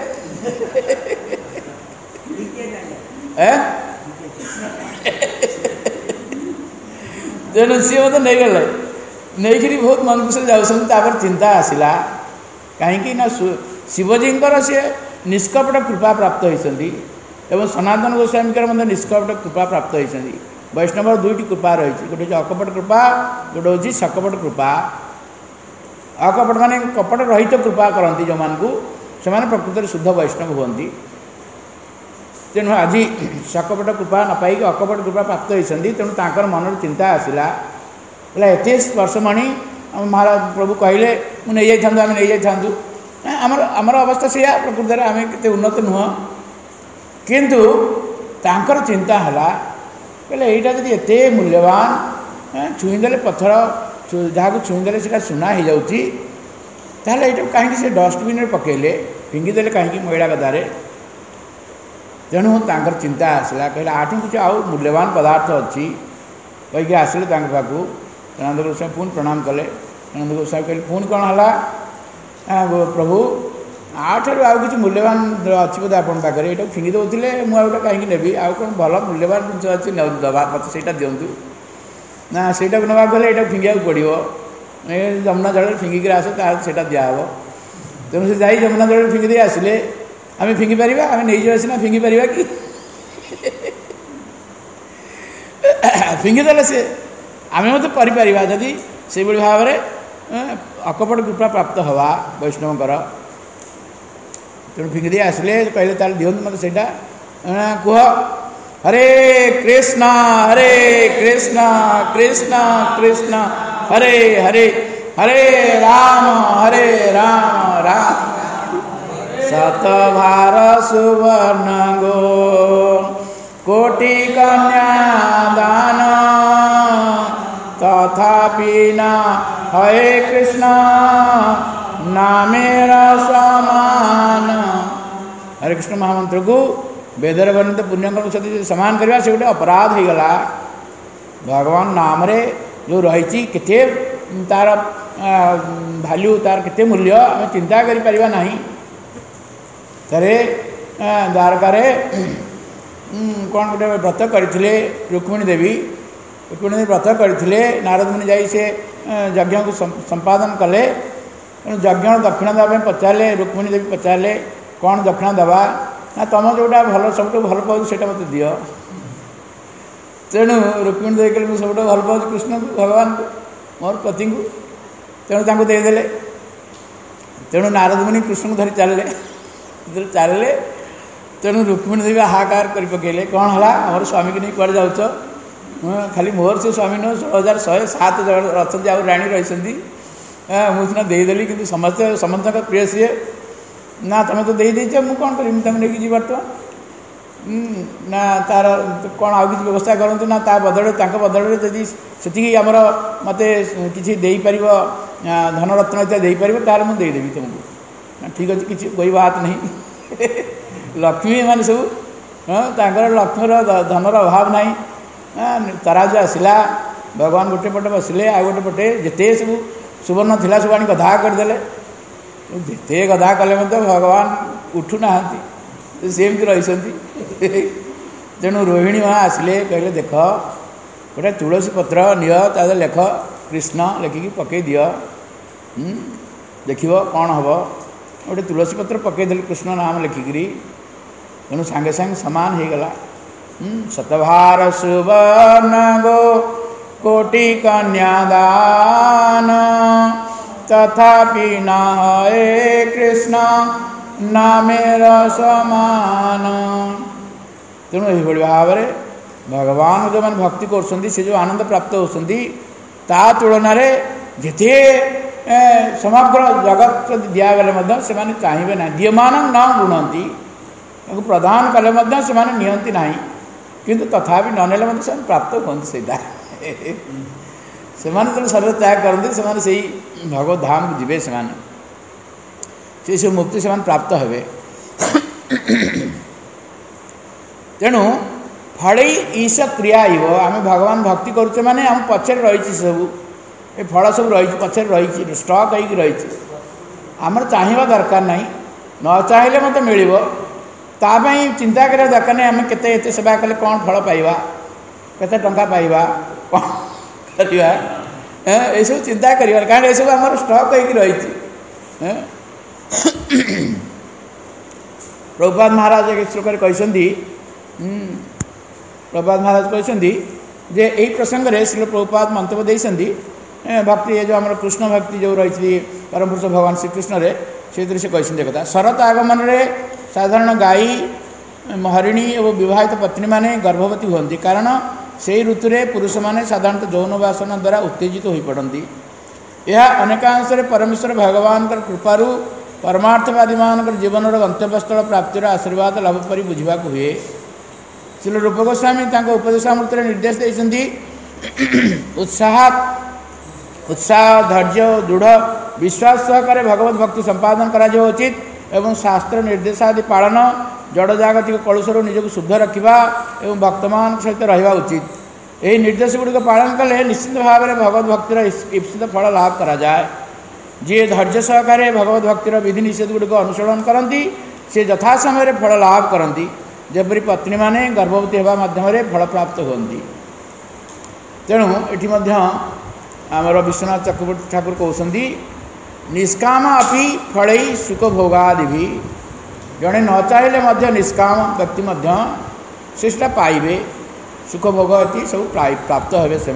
Speaker 1: तेणु सी मत नहीं गले नहीं बहुत मन खुशी जाऊँ चिंता आसला कहीं शिवजी सी निष्कपट कृपा प्राप्त होती सनातन गोस्वामी निष्कपट कृपा प्राप्त होती वैष्णव दुईटी कृपा रही गोटे अकपट कृपा गोटे हूँ सकपट कृपा अकपट माने कपट रहित कृपा करती जो मान से प्रकृत शुद्ध वैष्णव होती तेणु आज सकपट कृपा न पाई अकपट कृपा प्राप्त होती तेणु तांकर मन चिंता आसला बोला एत स्पर्शमणि महाराज प्रभु कहले मुझे नहीं जाता आम नहीं जाऊँ आमर अवस्था से प्रकृत आम के उन्नत नुह किंतु तांकर चिंता है कहले यहाँ जब एत मूल्यवान छुईदे पत्थर जहाँ छुईदे से सुना हो जाऊँगी ताहले ये कहीं से डस्टबिन में पकेले फिंगीदे कहीं मैला गदारे तेणु तांकर चिंता आसला कहले आठ कुछ आउ मूल्यवान पदार्थ अच्छी कहीकि आसिले पाक सनातन गोस्वामी पुणी प्रणाम कले सनातन गोस्वामी कहले पुणी कौन है प्रभु आठार आउ कि मूल्यवान अच्छी बोधे आप पाखे फिंगी दौले मुझे कहीं नेबी आउ कौन भल मूल्यवान जिन अच्छी दबा मत से दिंतु ना से ना गले यहाँ फिंगा पड़ो जमुना जल फिंगिक आस से दिहब तेणु से जा जमुना जल फिंगी दे आसिले आम फिंगी पार आम नहीं जावा सीना फिंगी पार कि फिंगीदे से आम मत कर जदि से भाव में अकपट कृपा प्राप्त हवा वैष्णवकर तेणु फिंगी दे आसिले कहले ताल दिहतु मत से कह हरे कृष्ण कृष्ण कृष्ण हरे हरे हरे राम राम शतभार सुवर्ण गो कोटि कन्या दान तथापि न हरे कृष्ण नामेरा समान हरे कृष्ण महामंत्र को वेदर वर्णित पुण्यकर्म सहित समान करवा से गोटे अपराध हो गला भगवान नाम रे जो रही केते तार भैल्यू तार केते मूल्य आम चिंता करिपरिबा नहीं थे द्वारकार कौन गोटे व्रत करते रुक्मिणी देवी व्रत करते नारद मुनि जाई से यज्ञ को संपादन कले यज्ञ दक्षिणा देवाई पचारे रुक्मिणी देवी पचारे कौन दक्षिणा दवा ना तुम जोटा भल सब भल पाओ से मत दि तेणु रुक्मिणी देवी कहले सब भल पाऊँ कृष्ण को भगवान को मोर पति को तेणु तांको देदेले। तेणु नारद मुनि कृष्ण को धरी चलले चलले तेणु रुक्मिणी देवी हाहाकार कर पकेले कौन है आम स्वामी की नहीं कड़े जाऊच खाली मोर से स्वामी नुह 16,107 जन अच्छा आउ राणी रही मुझे देदेली कि समस्त समस्त प्रिय सी ना तुम तो देदेच मुझे कौन करी नहीं जी बर्तमान ना तार कौन आउ कि व्यवस्था करूँ ना ता बदले बदले जदि से आमर मत किसी धनरत्न इत्यादि तार मुझे देदेवी तुमको ना ठीक अच्छे किसी कोई बात नहीं लक्ष्मी मान सब लक्ष्मीर धनर अभाव ना तराजु आसला भगवान गोटे पटे बसिले आ गोटे पटे जिते सब सुवर्ण थिला सब आनी गधा करदे जिते गधा कले भगवान उठुना सेमती रही। तेणु रोहिणी माँ आसिले कहले देख गोटे तुलसी पत्र निय ता लेख कृष्ण लेखिकी पकई दियो देख कौन हम गोटे तुलसी पत्र पकईदेली कृष्ण नाम लेखिकी तेणु सांगे सांगे समान हो गला। शतभार सुवर्ण गो कोटि कन्यादान तथापि न हे कृष्ण नामेर समान। तेणु यही भाव में भगवान जो मैंने भक्ति कर जो आनंद प्राप्त होती ता तुलन जिते समग्र जगत दिगले से चाहिए ना दीयमान न गुणती प्रदान कले से नियंती ना किंतु तथापि न नेले से प्राप्त होती से शरीर त्याग करते से भगवत धाम को जीवे से मुक्ति से प्राप्त हे। तेणु फल ईश क्रिया इव आम भगवान भक्ति करुचे माने आम पछे रही सब ये फल सब रही पछे रही स्टक हो रही आमर चाहिए दरकार ना न चाहिए मत मिल तापाई चिंता करा दरकार नहीं आम के सेवा कले कौन फल पाइबा केते टंका पाइबा कौन करवा ये सब चिंता करिया कारण ये सब आमर स्टक हो रही। प्रभुपाद महाराज एक श्लोक कहते प्रभुपाद महाराज कहते जे यही प्रसंग में श्री प्रभुपाद मंतव्य देते भक्ति ये जो आम कृष्ण भक्ति जो रही परम पुरुष भगवान श्रीकृष्ण से कहते कथा शरत आगमन में साधारण गाई हरिणी और विवाहित पत्नी माने गर्भवती होती कारण से ऋतु में पुरुष माने साधारणतः यौन वासना द्वारा उत्तेजित हो पड़ती। यह अनेकांश परमेश्वर भगवान कृपारू परमार्थवादी मान जीवन गंतव्यस्थल प्राप्तिर आशीर्वाद लाभ पर बुझा हुए। श्री रूप गोस्वामी उपदेशामृत निर्देश देते उत्साह धैर्य दृढ़ विश्वास सहकार भगवत भक्ति संपादन करा उचित एवं शास्त्र निर्देशादि पालन जड़ जागतिक कलुषर निजक शुद्ध रखा और भक्तमान सहित रहा उचित। यही निर्देश गुड़िक पालन कले निश्चित भाव में भगवत भक्तिर ईप्सित फल लाभ करा जाए। जी धैर्य सहकार भगवत भक्तिर विधि निषेध गुड़िक अनुसरण करती से यथा समय फल लाभ करती जपरी पत्नी माने गर्भवती होगा माध्यम फल प्राप्त होती। तेणु ये आमर विश्वनाथ चक्रवर्ती ठाकुर कहते निष्काम अपि फल सुख भोगादि जड़े न चाहिए निष्काम व्यक्ति से पाइबे सुख भोग ये सब प्राप्त हे से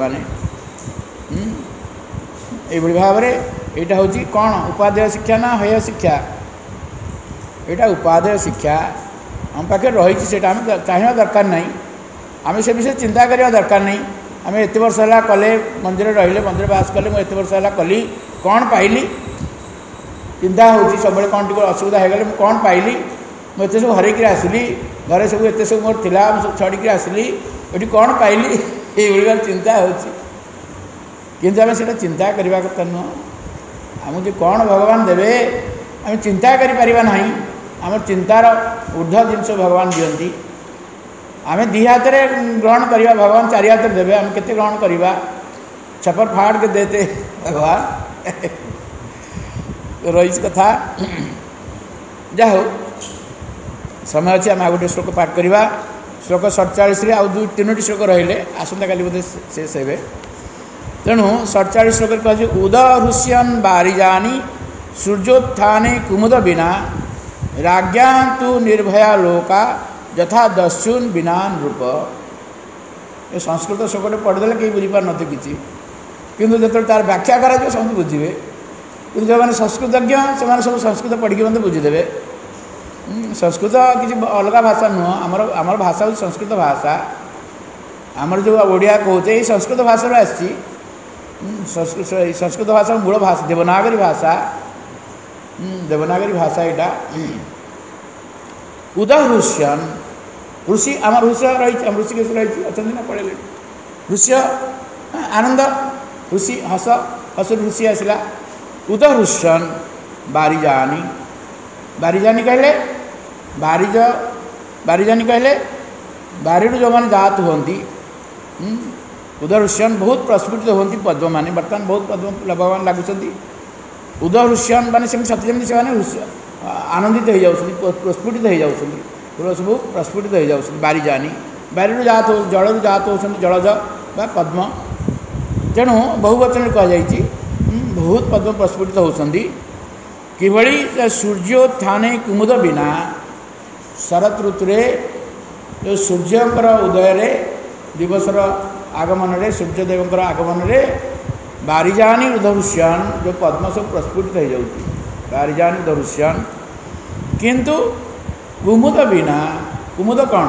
Speaker 1: भाव में यहाँ हूँ कौन उपादेय शिक्षा ना हेय शिक्षा यहाँ उपादेय शिक्षा आम पाखे रही चाहिए दरकार नहीं आम से विषय चिंता करवा दरकार नहीं आम एत वर्ष है कले मंदिर रही मंदिर बास कले मुझे एत वर्ष है कली कौन पाइली चिंता होती सब कौन टी असुविधा हो गले कौन पाइली मुझे सब हरैक आसली घरे सब एत सब मोर थिला सब छड़ी आसली ये कौन पाइली ये चिंता होती किंतु आम से चिंता करवा कथा नुह आमको कौन भगवान देवे आम चिंता करिपारिबा नहीं आम चिंतार ऊर्ध्व जिनस भगवान दियंती आम दी हाथ ग्रहण करवा भगवान चारि हाथ देवे आम केते ग्रहण करवा छपर फाड़ के देते भगवान रही कथा जा हो समय अच्छे आम गोटे श्लोक पाठ करवा श्लोक 47 आउ 2-3 श्लोक रहिले आसंता काली बोधे शेष हे। तेणु 47 श्लोक कहे उदहृष्यन बारिजानी सूर्योत्थाने कुमुद बिना राज्ञा तु निर्भया लोका यथा दस्युन बिना नृप। ଏ ସଂସ୍କୃତ ଶ୍ଲୋକଟେ ପଢ଼ିଦେଲେ କେହି ବୁଝିପାରୁନଥିବେ କିଛି, କିନ୍ତୁ ଯେତେବେଳେ ତାର ବ୍ୟାଖ୍ୟା କରାଯିବ ସମସ୍ତେ ବୁଝିବେ। କିନ୍ତୁ ଯେଉଁମାନେ ସଂସ୍କୃତଜ୍ଞ ସେମାନେ ସବୁ ସଂସ୍କୃତ ପଢ଼ିକି ମଧ୍ୟ ବୁଝିଦେବେ। ସଂସ୍କୃତ କିଛି ଅଲଗା ଭାଷା ନୁହଁ, ଆମର ଭାଷା ହେଉଛି ସଂସ୍କୃତ ଭାଷା। ଆମର ଯେଉଁ ଓଡ଼ିଆ କହୁଛେ ଏଇ ସଂସ୍କୃତ ଭାଷାରୁ ଆସିଛି। ସଂସ୍କୃତ ଭାଷା ମୂଳ ଭାଷା ଦେବନାଗରୀ ଭାଷା, ଦେବନାଗରୀ ଭାଷା ଏଇଟା। ଉଦହୃଷ୍ୟନ୍ ଋଷି, ଆମର ଋଷି ରହିଛି, ଆମ ଋଷିକେଶ ରହିଛି, ଅଛନ୍ତି ନା ପଳେଇଲେଣି। ଋଷ୍ୟ ଆନନ୍ଦ, ଋଷି ହସ, ହସରୁ ଋଷି ଆସିଲା। ଉଦହୃଷ୍ୟନ୍ ବାରିଜାନି, ବାରିଜାନି କହିଲେ ବାରିଜାନି କହିଲେ ବାରିରୁ ଯେଉଁମାନେ ଜାତ ହୁଅନ୍ତି। ଉଦହୃଷ୍ୟନ୍ ବହୁତ ପ୍ରସ୍ଫୁଟିତ ହୁଅନ୍ତି ପଦ୍ମମାନେ, ବର୍ତ୍ତମାନ ବହୁତ ପଦ୍ମ ଭଗବାନ ଲାଗୁଛନ୍ତି। ଉଦହୃଷ୍ୟନ୍ ମାନେ ସେମିତି ସତ୍ୟ, ଯେମିତି ସେମାନେ ଆନନ୍ଦିତ ହେଇଯାଉଛନ୍ତି, ପ୍ରସ୍ଫୁଟିତ ହେଇଯାଉଛନ୍ତି, ଫୁଲ ସବୁ ପ୍ରସ୍ଫୁଟିତ ହେଇଯାଉଛନ୍ତି। ବାରିଜାନି, ବାରିରୁ ଜାତ, ଜଳରୁ ଜାତ ହେଉଛନ୍ତି ଜଳଜ ବା ପଦ୍ମ, ତେଣୁ ବହୁବଚନରେ କୁହାଯାଇଛି ବହୁତ ପଦ୍ମ ପ୍ରସ୍ଫୁଟିତ ହେଉଛନ୍ତି। କିଭଳି ସୂର୍ଯ୍ୟୋତ୍ଥାନେ କୁମୁଦ ବିନା, ଶରତ ଋତୁରେ ଯେଉଁ ସୂର୍ଯ୍ୟଙ୍କର ଉଦୟରେ, ଦିବସର ଆଗମନରେ, ସୂର୍ଯ୍ୟଦେବଙ୍କର ଆଗମନରେ ବାରିଜାନି ଉଦହୃଷ୍ୟନ୍, ଯେଉଁ ପଦ୍ମ ସବୁ ପ୍ରସ୍ଫୁଟିତ ହେଇଯାଉଛି, ବାରିଜାନି ଉଦହୃଷ୍ୟନ୍। କିନ୍ତୁ କୁମୁଦ ବିନା, କୁମୁଦ କ'ଣ?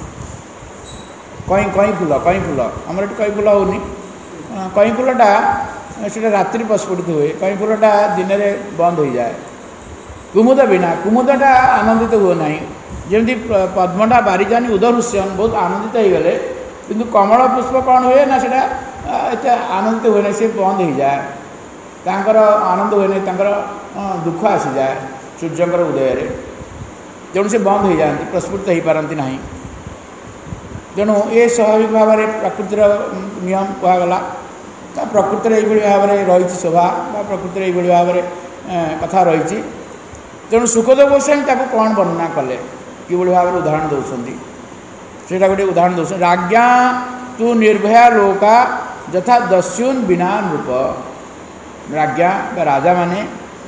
Speaker 1: କଇଁ ଫୁଲ, କଇଁ ଫୁଲ, ଆମର ଏଠି କଇଁ ଫୁଲ ହେଉନି। କଇଁ ଫୁଲଟା ସେଇଟା ରାତିରେ ପ୍ରସ୍ଫୁଟିତ ହୁଏ, କଇଁ ଫୁଲଟା ଦିନରେ ବନ୍ଦ ହୋଇଯାଏ। କୁମୁଦ ବିନା, କୁମୁଦଟା ଆନନ୍ଦିତ ହୁଏ ନାହିଁ। ଯେମିତି ପଦ୍ମଟା ବାରିଜାନି ଉଦହୃଷ୍ୟନ୍ ବହୁତ ଆନନ୍ଦିତ ହେଇଗଲେ, କିନ୍ତୁ କମଳ ପୁଷ୍ପ କ'ଣ ହୁଏ ନା ସେଇଟା ଏତେ ଆନନ୍ଦିତ ହୁଏ ନାହିଁ, ସେ ବନ୍ଦ ହେଇଯାଏ, ତାଙ୍କର ଆନନ୍ଦ ହୁଏ ନାହିଁ, ତାଙ୍କର ଦୁଃଖ ଆସିଯାଏ ସୂର୍ଯ୍ୟଙ୍କର ଉଦୟରେ, ତେଣୁ ସେ ବନ୍ଦ ହେଇଯାଆନ୍ତି, ପ୍ରସ୍ଫୁଟିତ ହେଇପାରନ୍ତି ନାହିଁ। ତେଣୁ ଏ ସ୍ୱାଭାବିକ ଭାବରେ ପ୍ରକୃତିର ନିୟମ କୁହାଗଲା। ତା ପ୍ରକୃତିରେ ଏଇଭଳି ଭାବରେ ରହିଛି ଶୋଭା, ବା ପ୍ରକୃତିରେ ଏଇଭଳି ଭାବରେ କଥା ରହିଛି। ତେଣୁ ସୁଖଦେବ ଗୋସ୍ୱାମୀ ତାକୁ କ'ଣ ବର୍ଣ୍ଣନା କଲେ, କିଭଳି ଭାବରେ ଉଦାହରଣ ଦେଉଛନ୍ତି, ସେଇଟା ଗୋଟିଏ ଉଦାହରଣ ଦେଉଛନ୍ତି। ରାଜ୍ञା ତୁ ନିର୍ଭୟା ଲୋକା ଯଥା ଦସ୍ୟୁନ୍ ବିନା ନୃପ। ରାଜ୍ञା ବା ରାଜାମାନେ,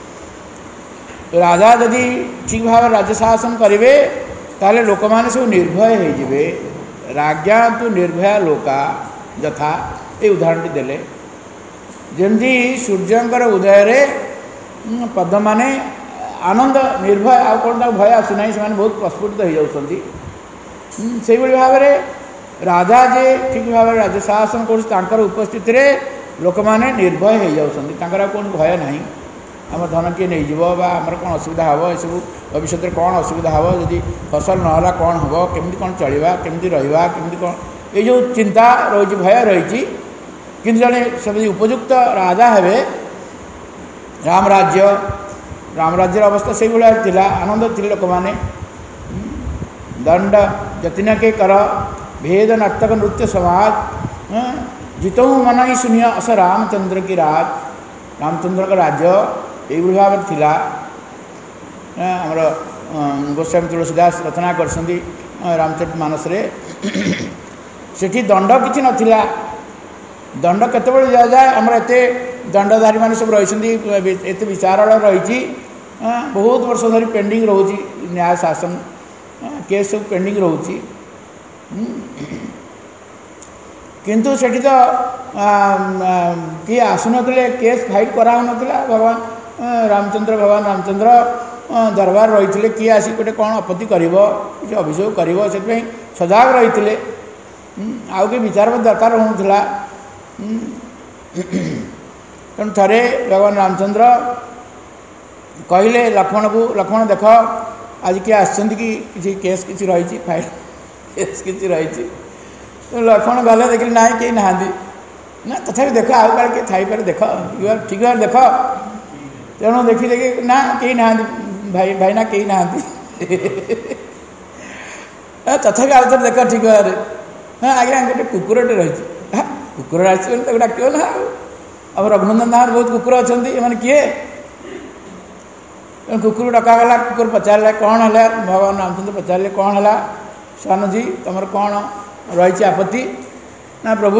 Speaker 1: ରାଜା ଯଦି ଠିକ୍ ଭାବରେ ରାଜ୍ୟ ଶାସନ କରିବେ ତାହେଲେ ଲୋକମାନେ ସବୁ ନିର୍ଭୟ ହେଇଯିବେ। ରାଜ୍ञା ତୁ ନିର୍ଭୟା ଲୋକା ଯଥା, এই ଉଦାହରଣଟି ଦେଲେ। ଯେମିତି ସୂର୍ଯ୍ୟଙ୍କର ଉଦୟରେ ପଦ୍ମମାନେ ଆନନ୍ଦ ନିର୍ଭୟ, ଆଉ କ'ଣ ତାକୁ ଭୟ ଆସୁନାହିଁ, ସେମାନେ ବହୁତ ପ୍ରସ୍ଫୁଟିତ ହେଇଯାଉଛନ୍ତି। ସେଇଭଳି ଭାବରେ ରାଜା ଯେ ଠିକ୍ ଭାବରେ ରାଜ୍ୟ ଶାସନ କରୁଛି, ତାଙ୍କର ଉପସ୍ଥିତିରେ ଲୋକମାନେ ନିର୍ଭୟ ହେଇଯାଉଛନ୍ତି, ତାଙ୍କର ଆଉ କୌଣସି ଭୟ ନାହିଁ। ଆମ ଧନ କିଏ ନେଇଯିବ, ବା ଆମର କ'ଣ ଅସୁବିଧା ହେବ, ଏସବୁ ଭବିଷ୍ୟତରେ କ'ଣ ଅସୁବିଧା ହେବ, ଯଦି ଫସଲ ନହେଲା କ'ଣ ହେବ, କେମିତି କ'ଣ ଚଳିବା, କେମିତି ରହିବା, କେମିତି କ'ଣ, ଏଇ ଯେଉଁ ଚିନ୍ତା ରହିଛି, ଭୟ ରହିଛି। କିନ୍ତୁ ଜଣେ ସେମିତି ଉପଯୁକ୍ତ ରାଜା ହେବେ, ରାମରାଜ୍ୟର ଅବସ୍ଥା ସେଇଭଳିଆ ଥିଲା, ଆନନ୍ଦ ଥିଲେ ଲୋକମାନେ। ଦଣ୍ଡ ଯତିନକେ କର ଭେଦ ନର୍ତ୍ତକ ନୃତ୍ୟ ସମାଜ, ଜିତଉ ମନ ହିଁ ଶୂନ୍ୟ ଅସ ରାମଚନ୍ଦ୍ର କି ରାଜ। ରାମଚନ୍ଦ୍ରଙ୍କ ରାଜ୍ୟ ଏଇଭଳି ଭାବରେ ଥିଲା। ଆମର ଗୋସ୍ୱାମୀ ତୁଳସୀଦାସ ରଚନା କରିଛନ୍ତି ରାମଚରିତମାନସରେ। ସେଠି ଦଣ୍ଡ କିଛି ନଥିଲା। ଦଣ୍ଡ କେତେବେଳେ ଦିଆଯାଏ, ଆମର ଏତେ ଦଣ୍ଡଧାରୀମାନେ ସବୁ ରହିଛନ୍ତି, ଏତେ ବିଚାରାଳୟ ରହିଛି, ବହୁତ ବର୍ଷ ଧରି ପେଣ୍ଡିଂ ରହୁଛି, ନ୍ୟାୟ ଶାସନ କେସ୍ ସବୁ ପେଣ୍ଡିଂ ରହୁଛି। କିନ୍ତୁ ସେଠି ତ କିଏ ଆସୁନଥିଲେ, କେସ୍ ଫାଇଲ୍ କରାହେଉନଥିଲା। ଭଗବାନ ରାମଚନ୍ଦ୍ର ଦରବାର ରହିଥିଲେ, କିଏ ଆସି ଗୋଟେ କ'ଣ ଆପତ୍ତି କରିବ, କିଛି ଅଭିଯୋଗ କରିବ, ସେଥିପାଇଁ ସଜାଗ ରହିଥିଲେ। ଆଉ କିଏ ବିଚାରପତି ଦରକାର ହେଉନଥିଲା। ତେଣୁ ଥରେ ଭଗବାନ ରାମଚନ୍ଦ୍ର କହିଲେ ଲକ୍ଷ୍ମଣକୁ, ଲକ୍ଷ୍ମଣ ଦେଖ ଆଜି କିଏ ଆସିଛନ୍ତି କି, କିଛି କେସ୍ କିଛି ରହିଛି, ଫାଇଲ୍ କେସ୍ କିଛି ରହିଛି। ଲକ୍ଷ୍ମଣ ଗଲେ, ଦେଖିଲେ ନାହିଁ କେହି ନାହାନ୍ତି। ନା ତଥାପି ଦେଖ, ଆଉ କାଳେ କିଏ ଥାଇପାରେ, ଦେଖ ଠିକ୍ ଭାବରେ ଦେଖ। ତେଣୁ ଦେଖି ନା କେହି ନାହାନ୍ତି, ଭାଇନା କେହି ନାହାନ୍ତି। ତଥାପି ଆଉ ଥରେ ଦେଖ ଠିକ୍ ଭାବରେ। ହଁ ଆଜ୍ଞା, ଗୋଟେ କୁକୁରଟେ ରହିଛି। କୁକୁର ଆସିଛି ବୋଲି ତାକୁ ଡାକିବ ନା। ଆଉ ରଘୁନନ୍ଦନ ଦାସର ବହୁତ କୁକୁର ଅଛନ୍ତି, ଏମାନେ କିଏ? କୁକୁର ଡକାଗଲା। କୁକୁର ପଚାରିଲା କ'ଣ ହେଲା, ଭଗବାନ ରାମଚନ୍ଦ୍ର ପଚାରିଲେ କ'ଣ ହେଲା ସ୍ୱାନଜୀ, ତୁମର କ'ଣ ରହିଛି ଆପତ୍ତି? ନା ପ୍ରଭୁ,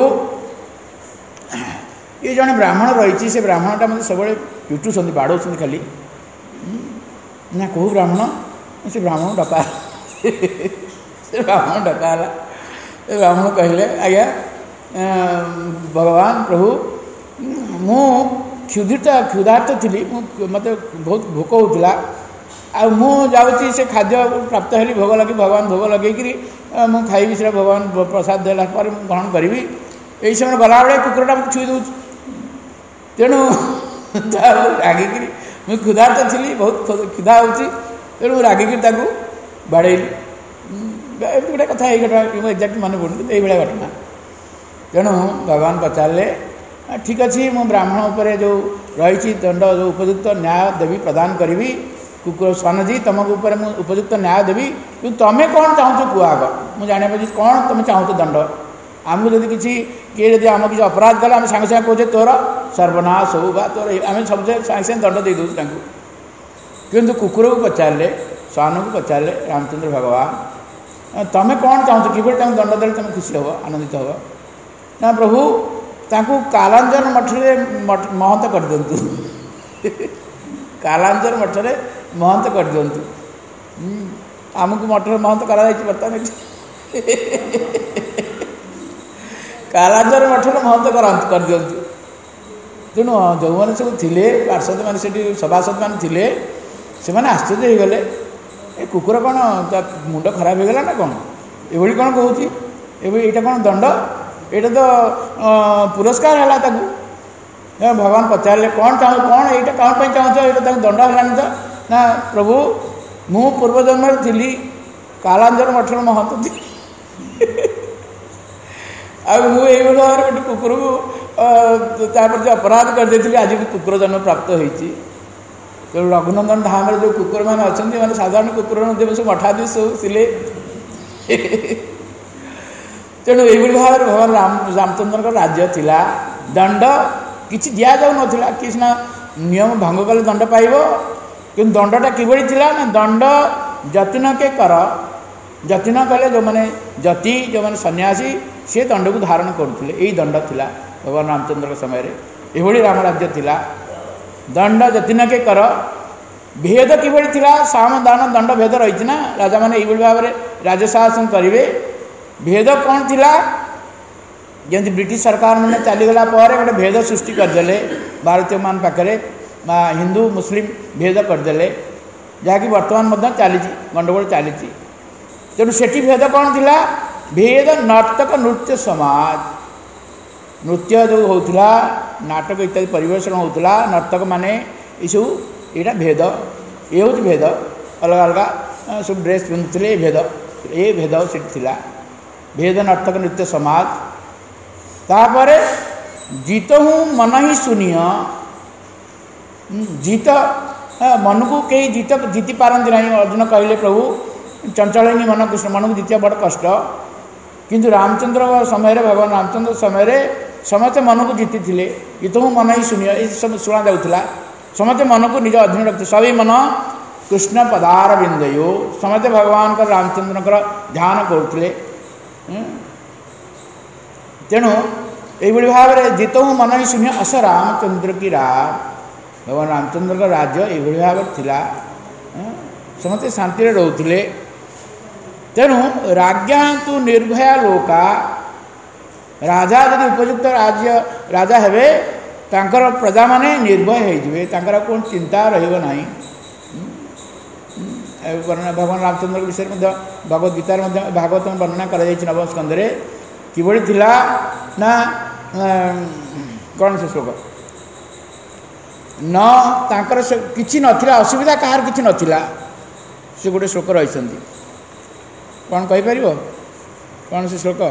Speaker 1: ଇଏ ଜଣେ ବ୍ରାହ୍ମଣ ରହିଛି, ସେ ବ୍ରାହ୍ମଣଟା ମୋତେ ସବୁବେଳେ ପିଟୁଛନ୍ତି, ବାଡ଼ଉଛନ୍ତି ଖାଲି। ନା କେଉଁ ବ୍ରାହ୍ମଣ? ସେ ବ୍ରାହ୍ମଣ ଡକା ହେଲା। ସେ ବ୍ରାହ୍ମଣ ଡକା ହେଲା। ब्राह्मण कहले आज्ञा भगवान प्रभु मु क्षुधार्त थी मत बहुत भोक होता मु जाऊँगी से खाद्य प्राप्त हेली भोग लगे भगवान भोग लगे मु खाइबी से भगवान प्रसाद देला पर ग्रहण करी यही समय गला बेले कुकुरटा मत छुई दूँ तेणु रागिक मुझे क्षुधार्त थी बहुत क्षुधा होती तेणु रागिक बाड़ेली गोटे कथा ये घटना एक्जाक्ट मन पड़े ये घटना तेणु भगवान पचारे ठीक अच्छे मु ब्राह्मण उपर जो रही दंड जो उपयुक्त न्याय देवी प्रदान करी कुकुर स्वानजी तुमको ऊपर मुझे उपयुक्त न्याय देवी कि तुम्हें कौन चाहूँ कह आग मुझे जाना पार्टी कौन तुम चाहूँ दंड आमको जब किसी किए जब आम किसी अपराध कला आम सागे सागे कहे तोर सर्वनाश हो तोर आम सब सागे सागे दंड दे दूँ किंतु कुकुर को पचारे स्वान को पचारे रामचंद्र भगवान तुम्हें कौन चाहूँ कि दंड दे तुम खुशी हे आनंदित हे ना प्रभु ताकू कालांजर मठरे महंत कर दिंतु कालांजर मठरे महंत कर दिंतु आमको मठरे महंत करा बर्तमान कालांजर मठरे महंत कर दिंतु तेणु जो मैंने सब थे पार्षद मैंने से सभासद मैंने थे से आश्चर्य हो गले ए कुकुर कौन मुंड खराब हो गला ना कौन ये कौन कहूँ यहाँ कौन दंड ये तो पुरस्कार है भगवान पचारे कौन चाहूँ कौन यहाँ कौन चाहूँ ये दंड है तो ना प्रभु मु पूर्वजन्म थी कालांजर मठर महंत थी मुझे गोटे कुकुर को जो अपराध करदे आज भी कुकुर जन्म प्राप्त होती तेणु रघुनंदन धाम जो कुकुर मैंने अच्छा मैंने साधारण कुकुर सब मठाधीश सब थे तेणु ये भाव में भगवान रामचंद्र राज्य थिला दंड किसी दि जाऊ ना कि सीना नियम भंग कले दंड पाइब कि दंडटा किभली थिला ना दंड जतिन के कर जतिन कले जो मैंने जति जो मैंने सन्यासी सी दंड को धारण करुले यही दंड थिला भगवान रामचंद्र समय ये राम राज्य थिला दंड जतिन के कर भेद किभली थिला साम दान दंड भेद रही ना राजा मैंने ये भाव में राज्यशासन करेंगे भेद कौन थिला जमी ब्रिटिश सरकार मैंने चलीगला गोटे भेद सृष्टि करदे भारतीय मान पाखे हिंदू मुस्लिम भेद करदे जहाँकि बर्तमान चली गंडगोल चली तेणु से भेद कौन थिला भेद नाटक नृत्य समाज नृत्य जो होता नाटक इत्यादि परिवेषण होता नर्तक माने ये यहाँ भेद ये हूँ भेद अलग अलग सब ड्रेस पिंधुले भेद ये भेद से भेद नर्तक नृत्य समाज तापर जीत हूँ मन ही शून्य जीत मन को कहीं जीति पारती ना अर्जुन कहले प्रभु चंचल मन कृष्ण मन को जीतिया बड़ कष्ट किंतु रामचंद्र समय भगवान रामचंद्र समय समस्ते मन को जीति थे जीत हूँ मन ही शून्य ये सब शुणा जाऊला समस्ते मन को निज अधीन रखते सभी मन कृष्ण पदार बिंदयो समस्ते भगवान का रामचंद्र ध्यान करुले तेणु ये भाव में जीत हूँ मन ही शून्य अस रामचंद्र की रात भगवान रामचंद्र का राज्य ये भाव थिला समस्ते शांति रोते तेणु राज्ञा तो निर्भया लोका राजा यदि उपयुक्त राज्य राजा हेबे तांकर प्रजा माने निर्भय होइजिबे तांकर कोन चिंता रहिबो नाही भगवान रामचंद्र विषय में भगवद गीतार भागवत में वर्णना कर नवम स्कंदे किभली थिला ना कौन से श्लोक न तांकर किछि नथिला असुविधा कहार किछि नथिला से गोटे श्लोक रही कौन कहि परिबो कौन से श्लोक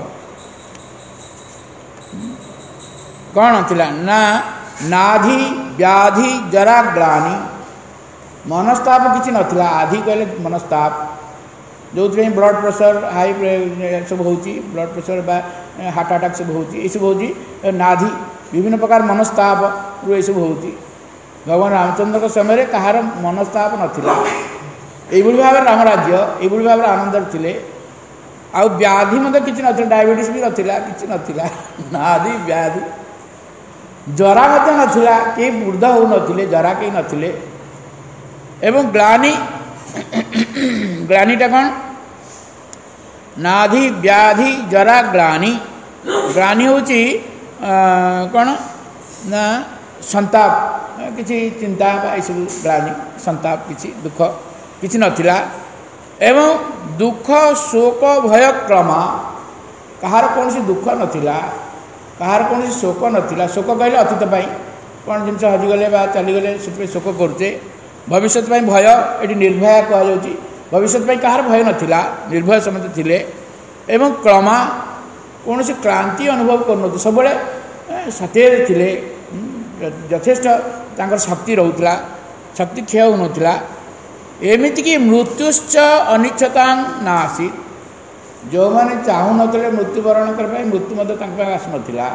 Speaker 1: कौन थिला ना नाधि व्याधि जरा ग्लानि मनस्ताप किसी नथिला आधि कहले मनस्ताप जो ब्लड प्रेशर हाई सब होची ब्लड प्रेशर बा हार्ट अटैक सब होची ये सब होची नाधि विभिन्न प्रकार मनस्ताप ये सब होची भगवान रामचंद्र के समय कहार मनस्ताप नथिला एभली भाव राम राज्य एभली भाव आनंद थिले आ व्याधि मतलब किसी नथिला डायबिटीज भी नथिला किसी नथिला नाधि व्याधि जरा मध्य नथिला के वृद्ध हो नथिले जरा के नथिले एवं ग्लानि ग्लानिटा कौन नाधि व्याधि जरा ग्लानि ग्लानि होची कौन ना संताप किसी चिंता सब ग्लानि संताप किसी दुख किसी नथिला एवं दुख शोक भय क्रमा कहार कौन सी दुख नथिला कहार कौन सी शोक नथिला शोक कहले अतीत पाई कौन जिनस हजिगले बा चलीगले से शोक करुचे भविष्य भय ये निर्भय कहुच्छी भविष्य कहार भय नथिला निर्भय समस्त थिले एवं क्रमा कौन सी क्रांति अनुभव कर सब सतेज थिले यथेष्ट तांकर शक्ति रोला शक्ति क्षय होना एमती कि मृत्युश्च अनिच्छता नासी जो मैंने चाहू नथिले मृत्युवरण करने मृत्यु आसनला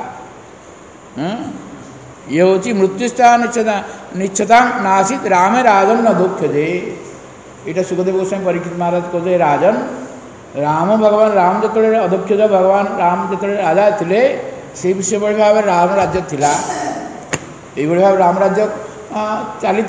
Speaker 1: ये हूँ मृत्युश्च निच्छता नासीत रामे राजन न दुख्यते यहाँ सुखदेव गोस्वामी परीक्षित महाराज कहते राजन राम भगवान राम जो अध्यक्ष भगवान राम जो राजा थे से विषय भाव राम राज्य थिला ये भाव राम राज्य चली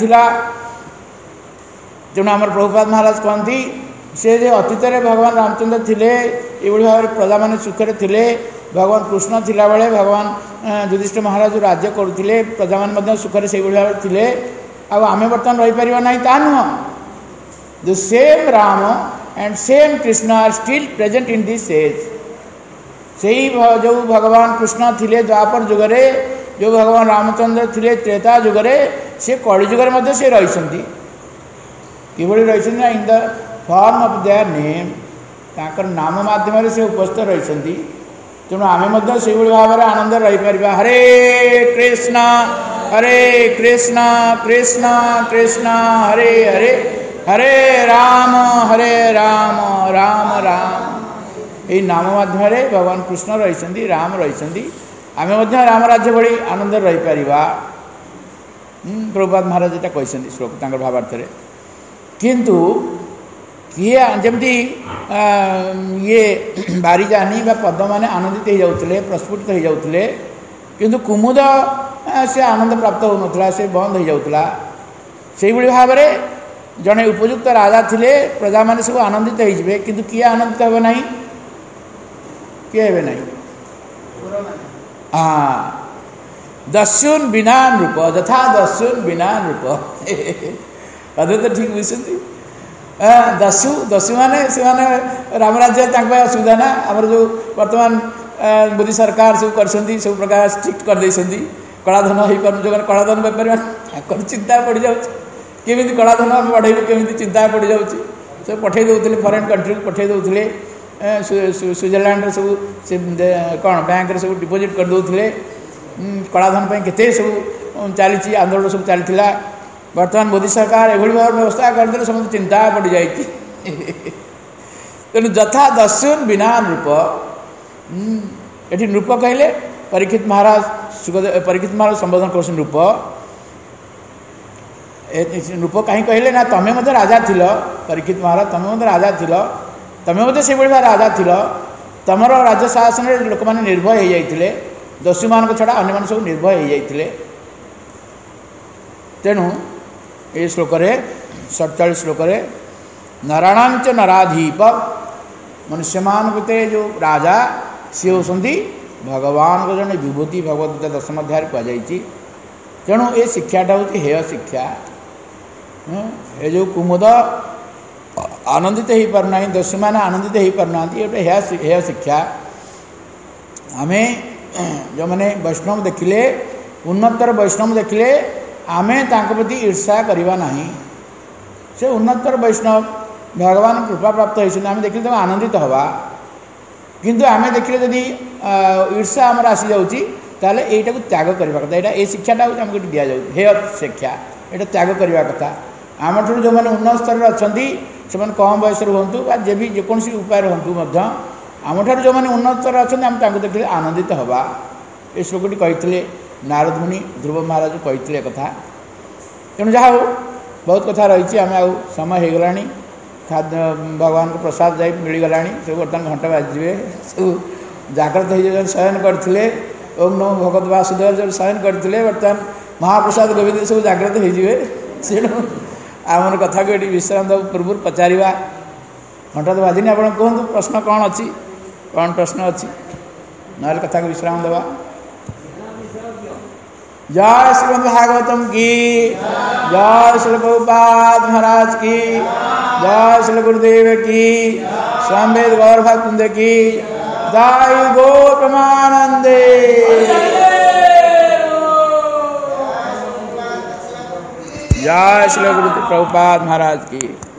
Speaker 1: तेणु आम प्रभुपाद महाराज कहती से अतीत भगवान रामचंद्र थे ये भाव प्रजा मैंने सुखरे थे भगवान कृष्ण थिला बेले भगवान युधिष्ठिर महाराज राज्य करुले प्रजा मैंने सुखरे से भाव थे आम बर्तमान रहीपर ना ता नुह the same Ram and same Krishna are still present in this age से जो भगवान कृष्ण थिले द्वापर जुगरे जो भगवान रामचंद्र थिले त्रेता जुगरे से कलि जुगरे से रही कि रही in the form of their name ताकर नाम माध्यम से उपस्थित रही तेणु आम से भाव में आनंद रहीपर हरे कृष्ण कृष्ण कृष्ण हरे हरे हरे राम राम राम ये नाम माध्यम भगवान कृष्ण रही राम रही आम राम राज्य भली आनंद रहीपर प्रभुपाद महाराज यहाँ कहते श्लोक तक भावार्थ किंतु किए जमती ये बारिजानी पद्म मैंने आनंदित हो जाते प्रस्फुटित हो जाते किंतु कुमुद से आनंद प्राप्त होना से बंद हो जाता से भाव में जड़े उपयुक्त राजा थे प्रजा मैंने सब आनंदित होते किंतु किए आनंदित हे ना किए हे ना हाँ दस्युन बिना नृप यथा दस्युन बिना नृप कदे तो ठीक बुझे दस्यु दस्यु माने से राम राज्य असुविधा ना आम जो बर्तमान मोदी सरकार सब कर सब प्रकार स्ट्रिक्ट कर देती कलाधन हो पार जो कलाधन बेपारी चिंता पड़ जाऊँ केमी कलाधन बढ़ेबू केमी चिंता पड़ जाऊँ सब पठे दौले फरेन कंट्री पठे दौले स्विट्जरलैंड सब से कौन बैंक सब डिपोजिट कर दौले कलाधन के सब चली आंदोलन सब चली बर्तमान मोदी सरकार एभली भाव व्यवस्था करदे समस्त चिंता पड़ जाए तेणु यथा दस्युन बिना नृप ये नृप कहले परीक्षित महाराज परीक्षित महाराज संबोधन कर नृप नृप कहीं कहले ना तमें मत राजा थिल परीक्षित महाराज तमें मत राजा थिल तमें मत से राजा थिल तमर राज्य शासन लोक मैंने निर्भय हो जाते दस्यु मान छड़ा अन्य सब निर्भय हो जाते तेणु ये श्लोक 47 श्लोक नारायणांच नराधीप मनुष्य मान जो राजा सी होती भगवान को जड़े विभूति भगवद्गीता 10 अध्याय कहुई तेणु ये शिक्षाटा हूँ हेय शिक्षा ये जो कुमुद आनंदित हो पारना दस्यु मैंने आनंदित हो पारना ये हेय शिक्षा आम जो मैंने वैष्णव देखिले उन्नतर वैष्णव देखिले आमे तांको प्रति ईर्षा करवा नहीं से उन्नतर वैष्णव भगवान कृपा प्राप्त होती आम देखिले तो आनंदित हवा किंतु आमे देखिले जदि ईर्षा आमर आसी जाऊँगी ताले एटा को त्याग करवा कथा यहाँ ये शिक्षाटा हूँ आमको दि जाए हेय शिक्षा यहाँ त्याग करवा कथा आम ठूँ जो मैंने उन्नत स्तर अच्छा से कम बयस हूँ जे भी जेकोसी उपाय हूँ आम ठार जो मैंने उन्नत स्तर अच्छा आम देखिले आनंदित हवा ये श्लोकटी कहते नारद मुनि ध्रुव महाराज कहते कथा तेणु जहाँ हो बहुत कथा रही आम आउ समय हो गला खाद्य भगवान को प्रसाद जा मिलगला सब बर्तमान घंटा बाजे सब जागृत हो शयन करते ओम नमो भगवत वासुदेव जो शयन करते बर्तमान महाप्रसाद गोविंद सब जागृत हो आमर कथा को ये विश्राम पूर्व पचारा घंटा तो बाजिनी आप कहतु प्रश्न कौन अच्छी कौन प्रश्न अच्छी ना कथा को विश्राम देवा। जय श्रीमद् भागवतम की जय, श्री प्रभुपाद महाराज की जय, श्री गुरुदेव की, स्वामी गौर भक्त की जय, गौर प्रमानंदे। जय श्री गुरु प्रभुपाद महाराज की।